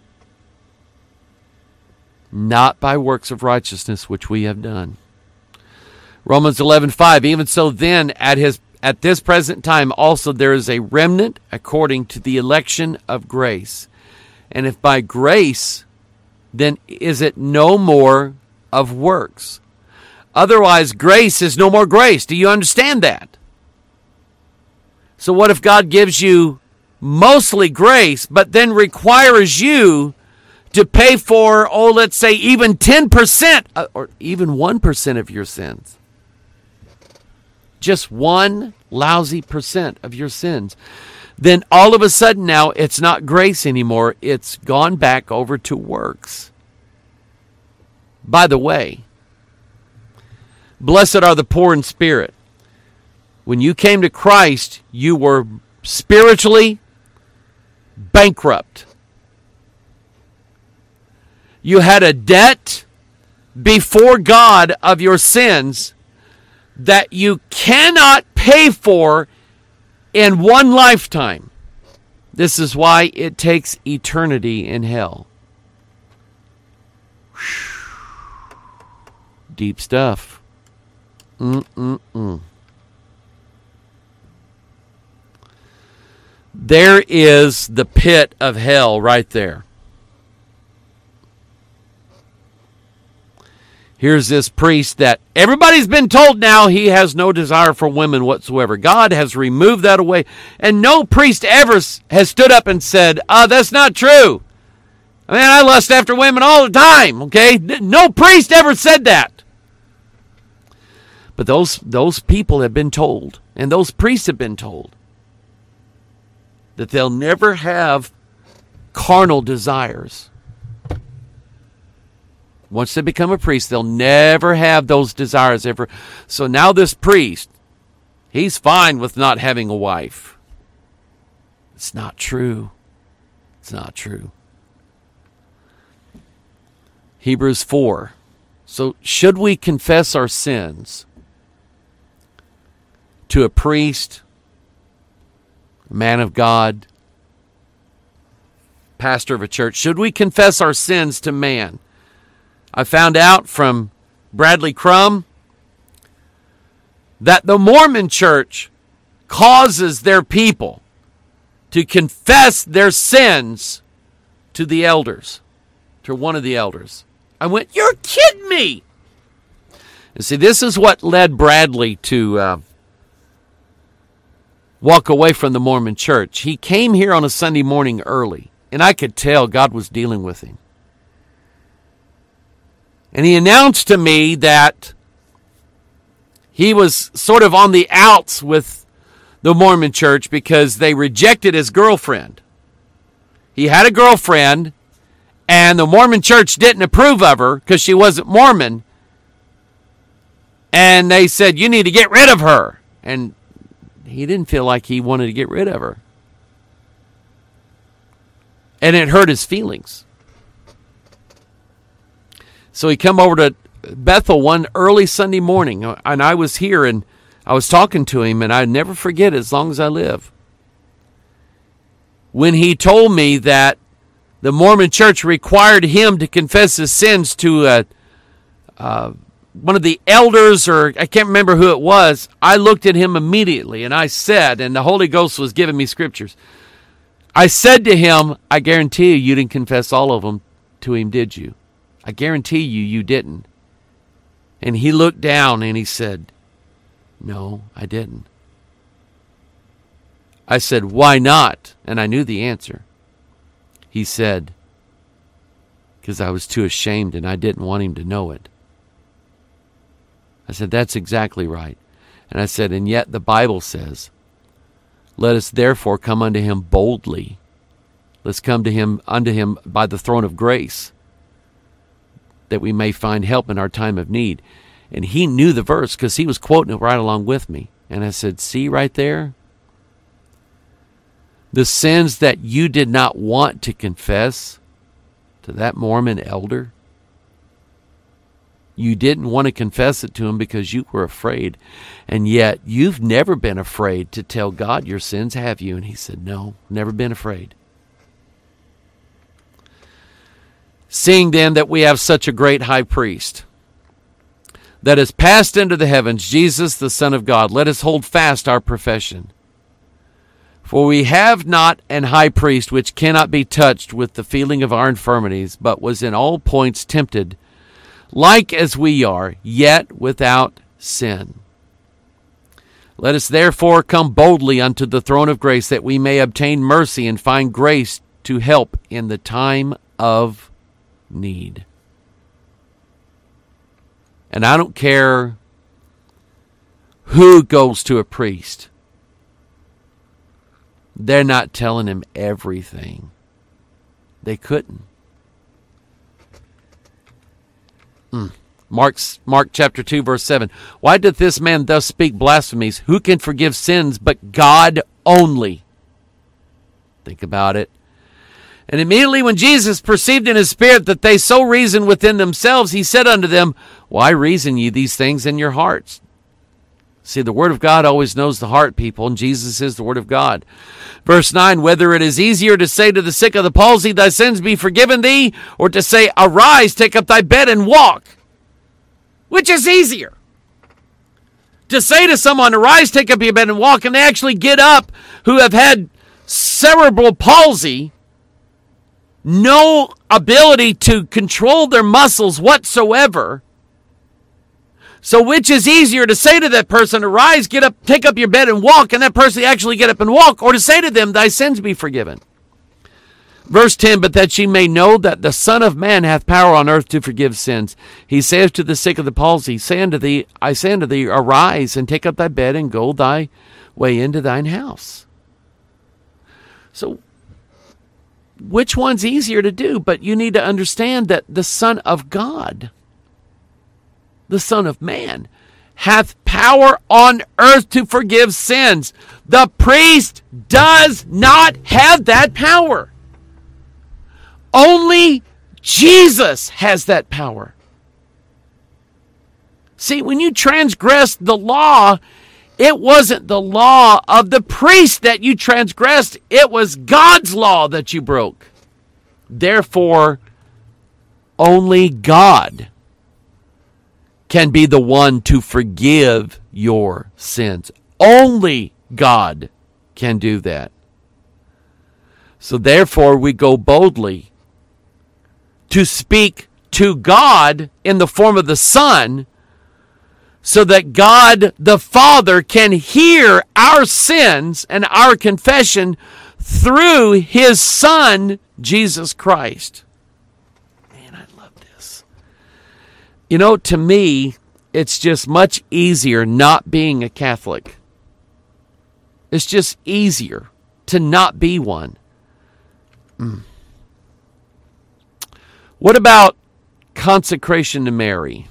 Not by works of righteousness which we have done. Romans eleven five, even so then at his at this present time also there is a remnant according to the election of grace. And if by grace, then is it no more of works? Otherwise, grace is no more grace. Do you understand that? So what if God gives you mostly grace, but then requires you to pay for, oh, let's say even ten percent or even one percent of your sins? Just one lousy percent of your sins. Then all of a sudden now it's not grace anymore. It's gone back over to works. By the way, blessed are the poor in spirit. When you came to Christ, you were spiritually bankrupt. You had a debt before God of your sins that you cannot pay for in one lifetime. This is why it takes eternity in hell. Deep stuff. Mm-mm-mm. There is the pit of hell right there. Here's this priest that everybody's been told now he has no desire for women whatsoever. God has removed that away. And no priest ever has stood up and said, oh, that's not true. I mean, I lust after women all the time, okay? No priest ever said that. But those, those people have been told, and those priests have been told, that they'll never have carnal desires. Once they become a priest, they'll never have those desires ever. So now this priest, he's fine with not having a wife. It's not true. It's not true. Hebrews four. So should we confess our sins to a priest, a man of God, pastor of a church? Should we confess our sins to man? I found out from Bradley Crum that the Mormon Church causes their people to confess their sins to the elders, to one of the elders. I went, you're kidding me! And see, this is what led Bradley to uh, walk away from the Mormon Church. He came here on a Sunday morning early, and I could tell God was dealing with him. And he announced to me that he was sort of on the outs with the Mormon Church because they rejected his girlfriend. He had a girlfriend, and the Mormon Church didn't approve of her because she wasn't Mormon. And they said, you need to get rid of her. And he didn't feel like he wanted to get rid of her. And it hurt his feelings. So he come over to Bethel one early Sunday morning, and I was here, and I was talking to him, and I'd never forget it as long as I live. When he told me that the Mormon Church required him to confess his sins to uh, uh, one of the elders, or I can't remember who it was, I looked at him immediately, and I said, and the Holy Ghost was giving me scriptures, I said to him, I guarantee you, you didn't confess all of them to him, did you? I guarantee you, you didn't. And he looked down and he said, no, I didn't. I said, why not? And I knew the answer. He said, because I was too ashamed and I didn't want him to know it. I said, that's exactly right. And I said, and yet the Bible says, let us therefore come unto him boldly. Let's come to him unto him by the throne of grace, that we may find help in our time of need. And he knew the verse because he was quoting it right along with me. And I said, see right there? The sins that you did not want to confess to that Mormon elder. You didn't want to confess it to him because you were afraid. And yet, you've never been afraid to tell God your sins, have you? And he said, no, never been afraid. Seeing then that we have such a great high priest that has passed into the heavens, Jesus, the Son of God, let us hold fast our profession. For we have not an high priest which cannot be touched with the feeling of our infirmities, but was in all points tempted, like as we are, yet without sin. Let us therefore come boldly unto the throne of grace, that we may obtain mercy and find grace to help in the time of need. And I don't care who goes to a priest. They're not telling him everything. They couldn't. Mm. Mark's, Mark chapter two, verse seven. Why doth this man thus speak blasphemies? Who can forgive sins but God only? Think about it. And immediately when Jesus perceived in his spirit that they so reasoned within themselves, he said unto them, why reason ye these things in your hearts? See, the Word of God always knows the heart, people, and Jesus is the Word of God. Verse nine, whether it is easier to say to the sick of the palsy, thy sins be forgiven thee, or to say, arise, take up thy bed and walk. Which is easier? To say to someone, arise, take up your bed and walk, and they actually get up, who have had cerebral palsy, no ability to control their muscles whatsoever. So which is easier, to say to that person, arise, get up, take up your bed and walk, and that person actually get up and walk, or to say to them, thy sins be forgiven? Verse ten, but that ye may know that the Son of Man hath power on earth to forgive sins. He saith to the sick of the palsy, say unto thee, I say unto thee, arise, and take up thy bed, and go thy way into thine house. So, which one's easier to do? But you need to understand that the Son of God, the Son of Man, hath power on earth to forgive sins. The priest does not have that power. Only Jesus has that power. See, when you transgressed the law, it wasn't the law of the priest that you transgressed. It was God's law that you broke. Therefore, only God can be the one to forgive your sins. Only God can do that. So therefore, we go boldly to speak to God in the form of the Son, so that God the Father can hear our sins and our confession through His Son, Jesus Christ. Man, I love this. You know, to me, it's just much easier not being a Catholic. It's just easier to not be one. Mm. What about consecration to Mary?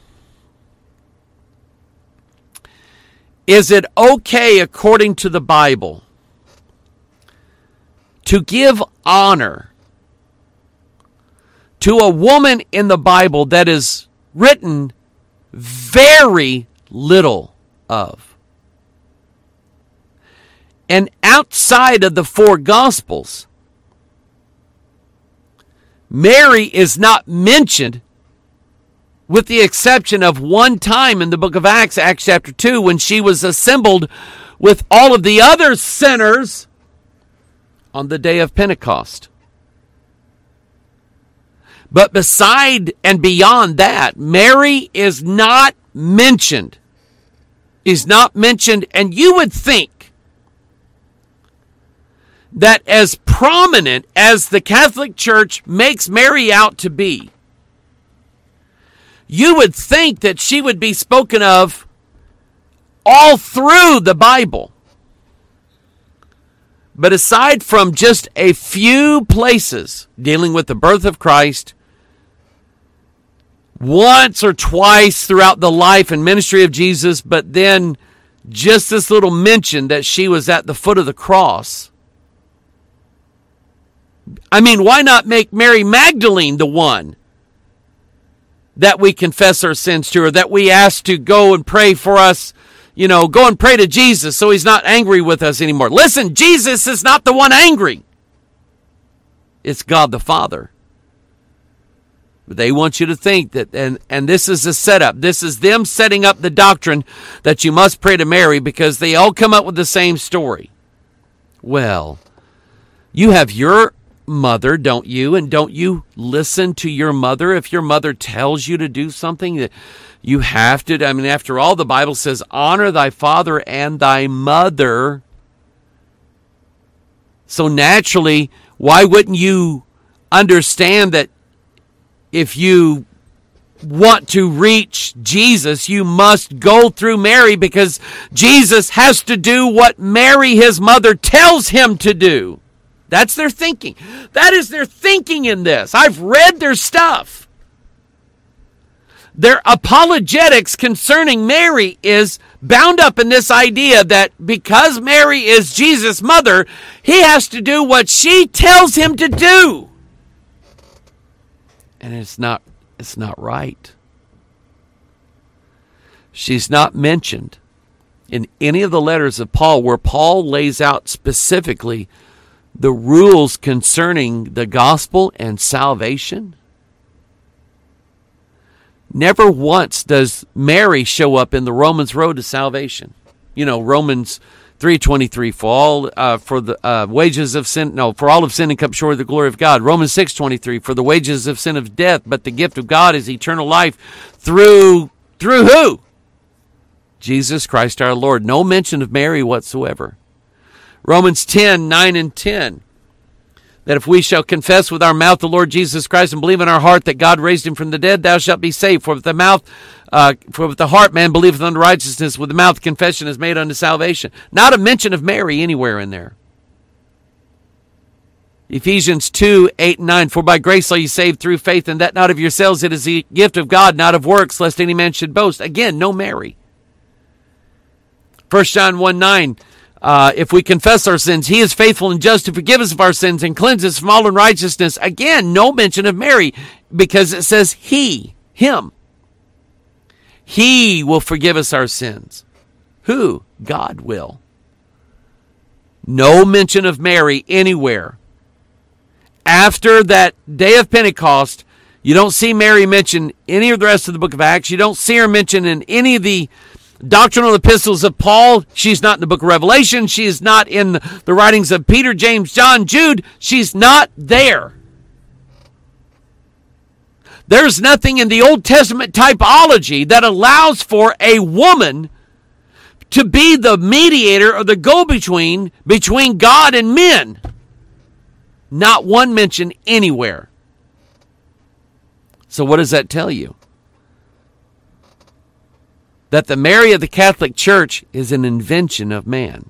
Is it okay, according to the Bible, to give honor to a woman in the Bible that is written very little of? And outside of the four Gospels, Mary is not mentioned, with the exception of one time in the book of Acts, Acts chapter two, when she was assembled with all of the other sinners on the day of Pentecost. But beside and beyond that, Mary is not mentioned. Is not mentioned, and you would think that as prominent as the Catholic Church makes Mary out to be, you would think that she would be spoken of all through the Bible. But aside from just a few places dealing with the birth of Christ, once or twice throughout the life and ministry of Jesus, but then just this little mention that she was at the foot of the cross, I mean, why not make Mary Magdalene the one that we confess our sins to, or that we ask to go and pray for us? You know, go and pray to Jesus so he's not angry with us anymore. Listen, Jesus is not the one angry. It's God the Father. But they want you to think that, and, and this is a setup. This is them setting up the doctrine that you must pray to Mary because they all come up with the same story. Well, you have your mother, don't you? And don't you listen to your mother if your mother tells you to do something that you have to? I mean, after all, the Bible says, honor thy father and thy mother. So naturally, why wouldn't you understand that if you want to reach Jesus, you must go through Mary, because Jesus has to do what Mary, his mother, tells him to do. That's their thinking. That is their thinking in this. I've read their stuff. Their apologetics concerning Mary is bound up in this idea that because Mary is Jesus' mother, he has to do what she tells him to do. And it's not, it's not right. She's not mentioned in any of the letters of Paul where Paul lays out specifically the rules concerning the gospel and salvation. Never once does Mary show up in the Romans road to salvation. You know, Romans three twenty-three, for all uh, for the uh, wages of sin, no, for all of sin and come short of the glory of God. Romans six twenty-three, for the wages of sin of death, but the gift of God is eternal life through through who? Jesus Christ our Lord. No mention of Mary whatsoever. Romans ten, nine and ten. That if we shall confess with our mouth the Lord Jesus Christ and believe in our heart that God raised him from the dead, thou shalt be saved. For with the mouth, uh, for with the heart man believeth unto righteousness, with the mouth confession is made unto salvation. Not a mention of Mary anywhere in there. Ephesians two, eight and nine. For by grace are you saved through faith, and that not of yourselves, it is the gift of God, not of works, lest any man should boast. Again, no Mary. First John one, nine. Uh, if we confess our sins, he is faithful and just to forgive us of our sins and cleanse us from all unrighteousness. Again, no mention of Mary, because it says he, him. He will forgive us our sins. Who? God will. No mention of Mary anywhere. After that day of Pentecost, you don't see Mary mentioned any of the rest of the book of Acts. You don't see her mentioned in any of the doctrinal epistles of Paul. She's not in the book of Revelation. She is not in the writings of Peter, James, John, Jude. She's not there. There's nothing in the Old Testament typology that allows for a woman to be the mediator or the go-between between God and men. Not one mention anywhere. So what does that tell you? That the Mary of the Catholic Church is an invention of man.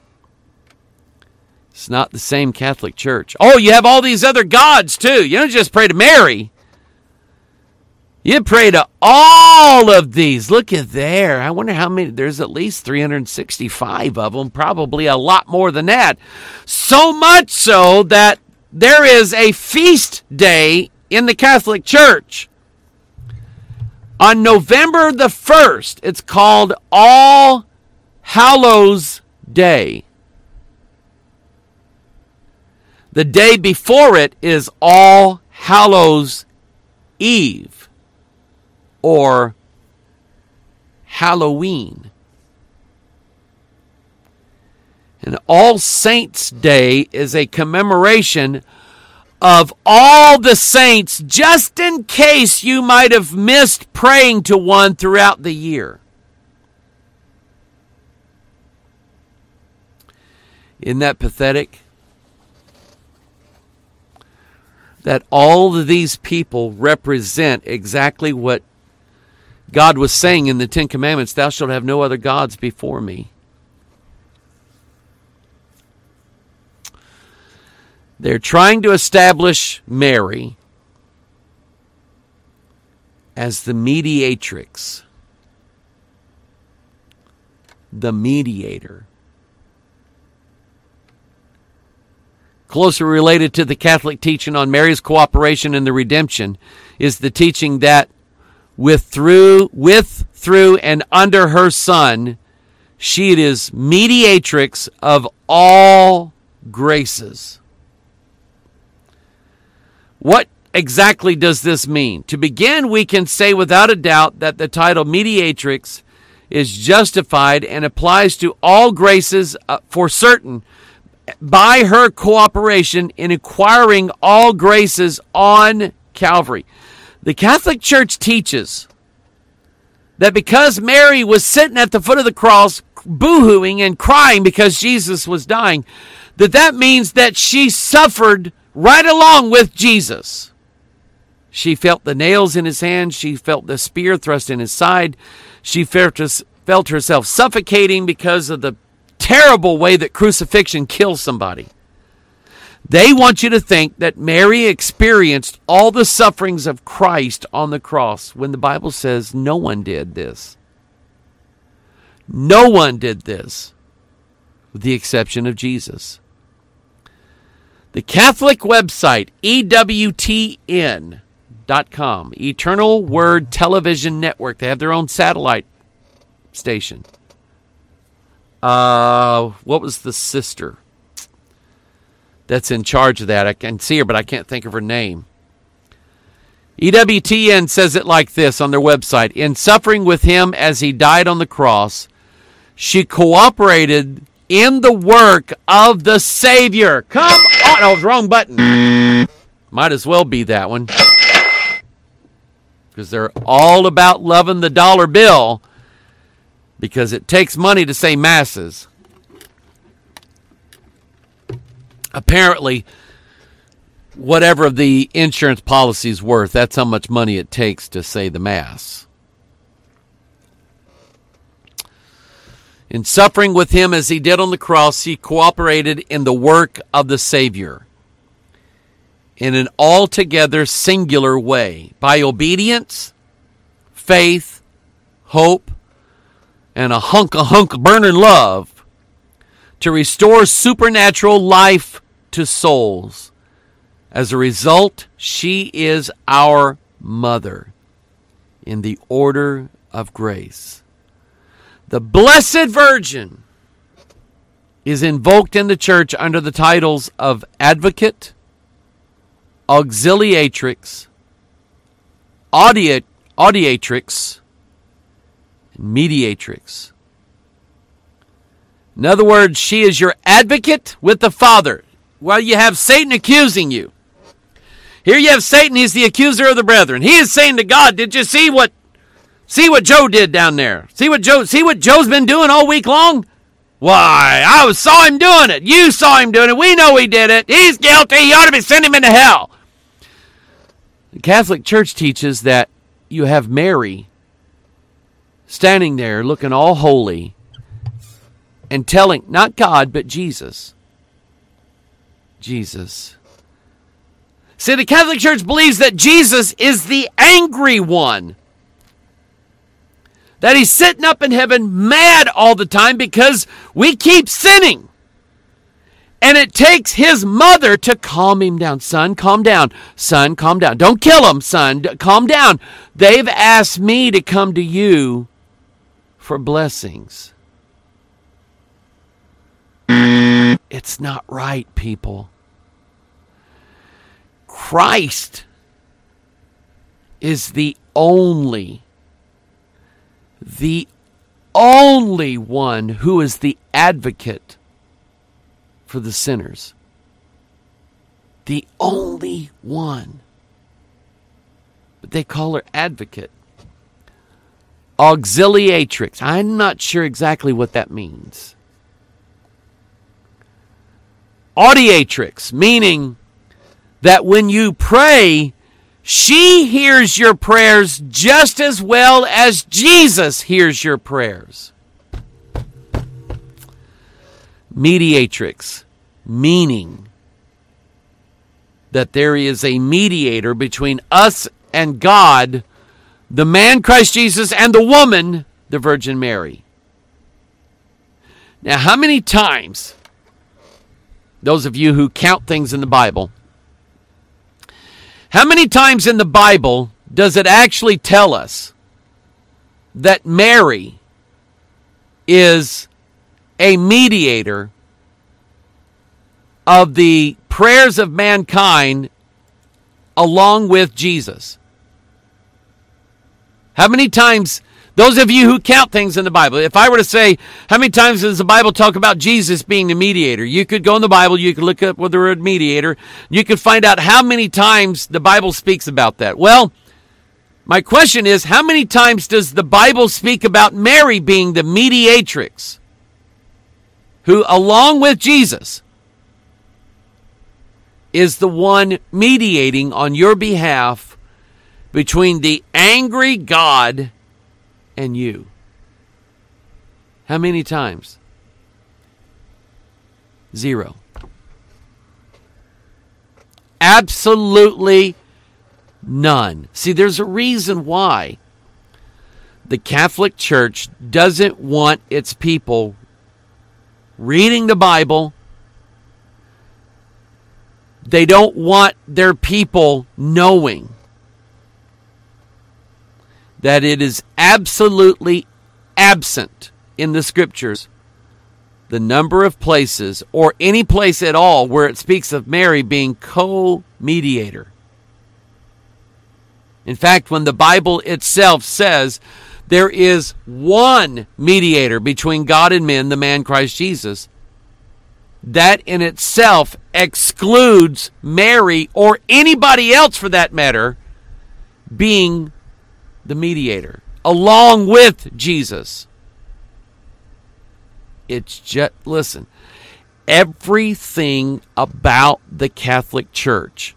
It's not the same Catholic Church. Oh, you have all these other gods too. You don't just pray to Mary. You pray to all of these. Look at there. I wonder how many. There's at least three hundred sixty-five of them. Probably a lot more than that. So much so that there is a feast day in the Catholic Church. On November the first, it's called All Hallows Day. The day before it is All Hallows Eve, or Halloween. And All Saints' Day is a commemoration of all the saints, just in case you might have missed praying to one throughout the year. Isn't that pathetic? That all of these people represent exactly what God was saying in the Ten Commandments, thou shalt have no other gods before me. They're trying to establish Mary as the mediatrix, the mediator. closely related to the Catholic teaching on Mary's cooperation in the redemption, is the teaching that with, through, with, through, and under her Son, she is mediatrix of all graces. What exactly does this mean? To begin, we can say without a doubt that the title mediatrix is justified and applies to all graces uh, for certain by her cooperation in acquiring all graces on Calvary. The Catholic Church teaches that because Mary was sitting at the foot of the cross boo-hooing and crying because Jesus was dying, that that means that she suffered right along with Jesus. She felt the nails in his hands. She felt the spear thrust in his side. She felt, felt herself suffocating because of the terrible way that crucifixion kills somebody. They want you to think that Mary experienced all the sufferings of Christ on the cross when the Bible says no one did this. No one did this, with the exception of Jesus. The Catholic website, E W T N dot com, Eternal Word Television Network. They have their own satellite station. Uh, what was the sister that's in charge of that? I can see her, but I can't think of her name. E W T N says it like this on their website. In suffering with him as he died on the cross, she cooperated in the work of the Savior. Come on. Oh, wrong button. Might as well be that one. Because they're all about loving the dollar bill, because it takes money to say masses. Apparently, whatever the insurance policy is worth, that's how much money it takes to say the mass. In suffering with him as he did on the cross, he cooperated in the work of the Savior in an altogether singular way, by obedience, faith, hope, and a hunk a hunk of burning love, to restore supernatural life to souls. As a result, she is our mother in the order of grace. The Blessed Virgin is invoked in the church under the titles of Advocate, Auxiliatrix, Audiat, Audiatrix, and Mediatrix. In other words, she is your advocate with the Father. While you have Satan accusing you. Here you have Satan, he's the accuser of the brethren. He is saying to God, did you see what see what Joe did down there? See what Joe see what Joe's been doing all week long? Why, I saw him doing it. You saw him doing it. We know he did it. He's guilty. You ought to be sending him into hell. The Catholic Church teaches that you have Mary standing there looking all holy and telling, not God, but Jesus. Jesus. See, the Catholic Church believes that Jesus is the angry one. That he's sitting up in heaven mad all the time because we keep sinning. And it takes his mother to calm him down. Son, calm down. Son, calm down. Don't kill him, son. Calm down. They've asked me to come to you for blessings. It's not right, people. Christ is the only, the only one who is the advocate for the sinners. The only one. But they call her advocate. Auxiliatrix. I'm not sure exactly what that means. Audiatrix, meaning that when you pray, she hears your prayers just as well as Jesus hears your prayers. Mediatrix, meaning that there is a mediator between us and God, the man Christ Jesus, and the woman, the Virgin Mary. Now, how many times those of you who count things in the Bible, how many times in the Bible does it actually tell us that Mary is a mediator of the prayers of mankind along with Jesus? How many times, those of you who count things in the Bible, if I were to say, how many times does the Bible talk about Jesus being the mediator? You could go in the Bible, you could look up the word mediator, you could find out how many times the Bible speaks about that. Well, my question is, how many times does the Bible speak about Mary being the mediatrix, who, along with Jesus, is the one mediating on your behalf between the angry God and you? How many times? Zero. Absolutely none. See, there's a reason why the Catholic Church doesn't want its people reading the Bible. They don't want their people knowing that it is absolutely absent in the Scriptures the number of places, or any place at all, where it speaks of Mary being co-mediator. In fact, when the Bible itself says there is one mediator between God and men, the man Christ Jesus, that in itself excludes Mary, or anybody else for that matter, being the mediator along with Jesus. It's just, listen, everything about the Catholic Church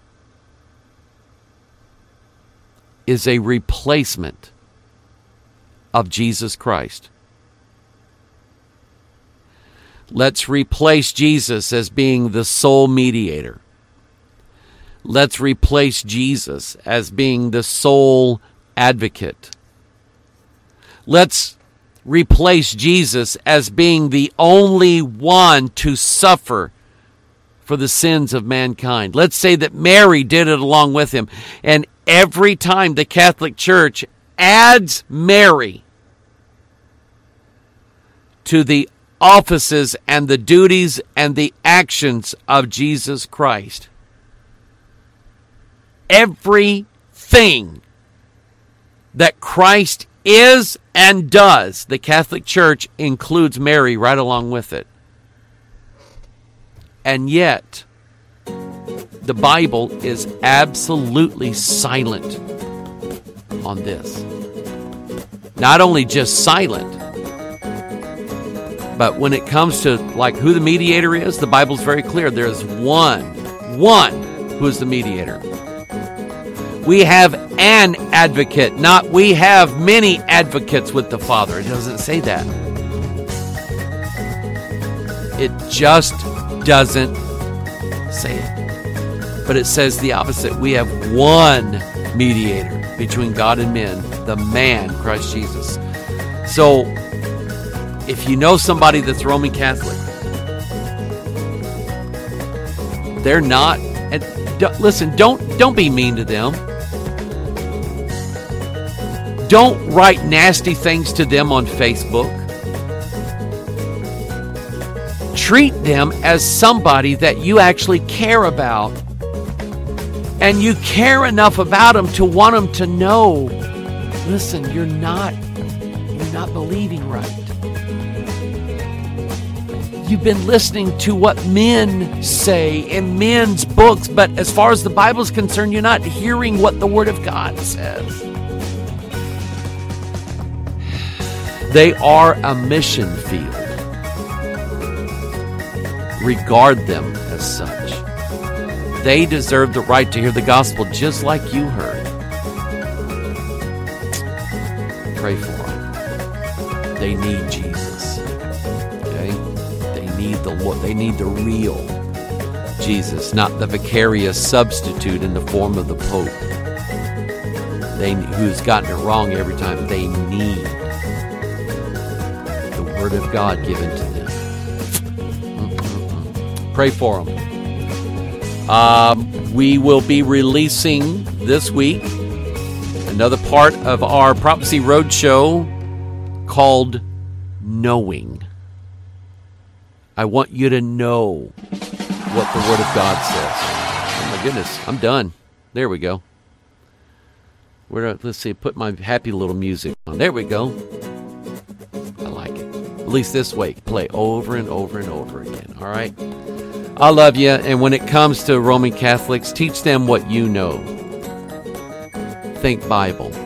is a replacement of Jesus Christ. Let's replace Jesus as being the sole mediator. Let's replace Jesus as being the sole advocate. Let's replace Jesus as being the only one to suffer for the sins of mankind. Let's say that Mary did it along with him. And every time the Catholic Church adds Mary to the offices and the duties and the actions of Jesus Christ, everything that Christ is and does, the Catholic Church includes Mary right along with it. And yet, the Bible is absolutely silent on this. Not only just silent, but when it comes to like who the mediator is, the Bible's very clear. There's one, one who is the mediator. We have an advocate, not we have many advocates with the Father. It doesn't say that. It just doesn't say it. But it says the opposite. We have one mediator between God and men, the man, Christ Jesus. So, if you know somebody that's Roman Catholic, they're not, and don't, listen, don't don't be mean to them. Don't write nasty things to them on Facebook. Treat them as somebody that you actually care about. And you care enough about them to want them to know, listen, you're not, you're not believing right. You've been listening to what men say in men's books, but as far as the Bible is concerned, you're not hearing what the Word of God says. They are a mission field. Regard them as such. They deserve the right to hear the gospel just like you heard. Pray for them. They need Jesus. Okay? They need the Lord. They need the real Jesus, not the vicarious substitute in the form of the Pope. They who's gotten it wrong every time. They need Word of God given to them. Mm-mm-mm. Pray for them. Um, we will be releasing this week another part of our Prophecy Roadshow called Knowing. I want you to know what the Word of God says. Oh my goodness, I'm done. There we go. Where, let's see, put my happy little music on. There we go. I like it. At least this way, play over and over and over again. All right? I love you. And when it comes to Roman Catholics, teach them what you know. Think Bible.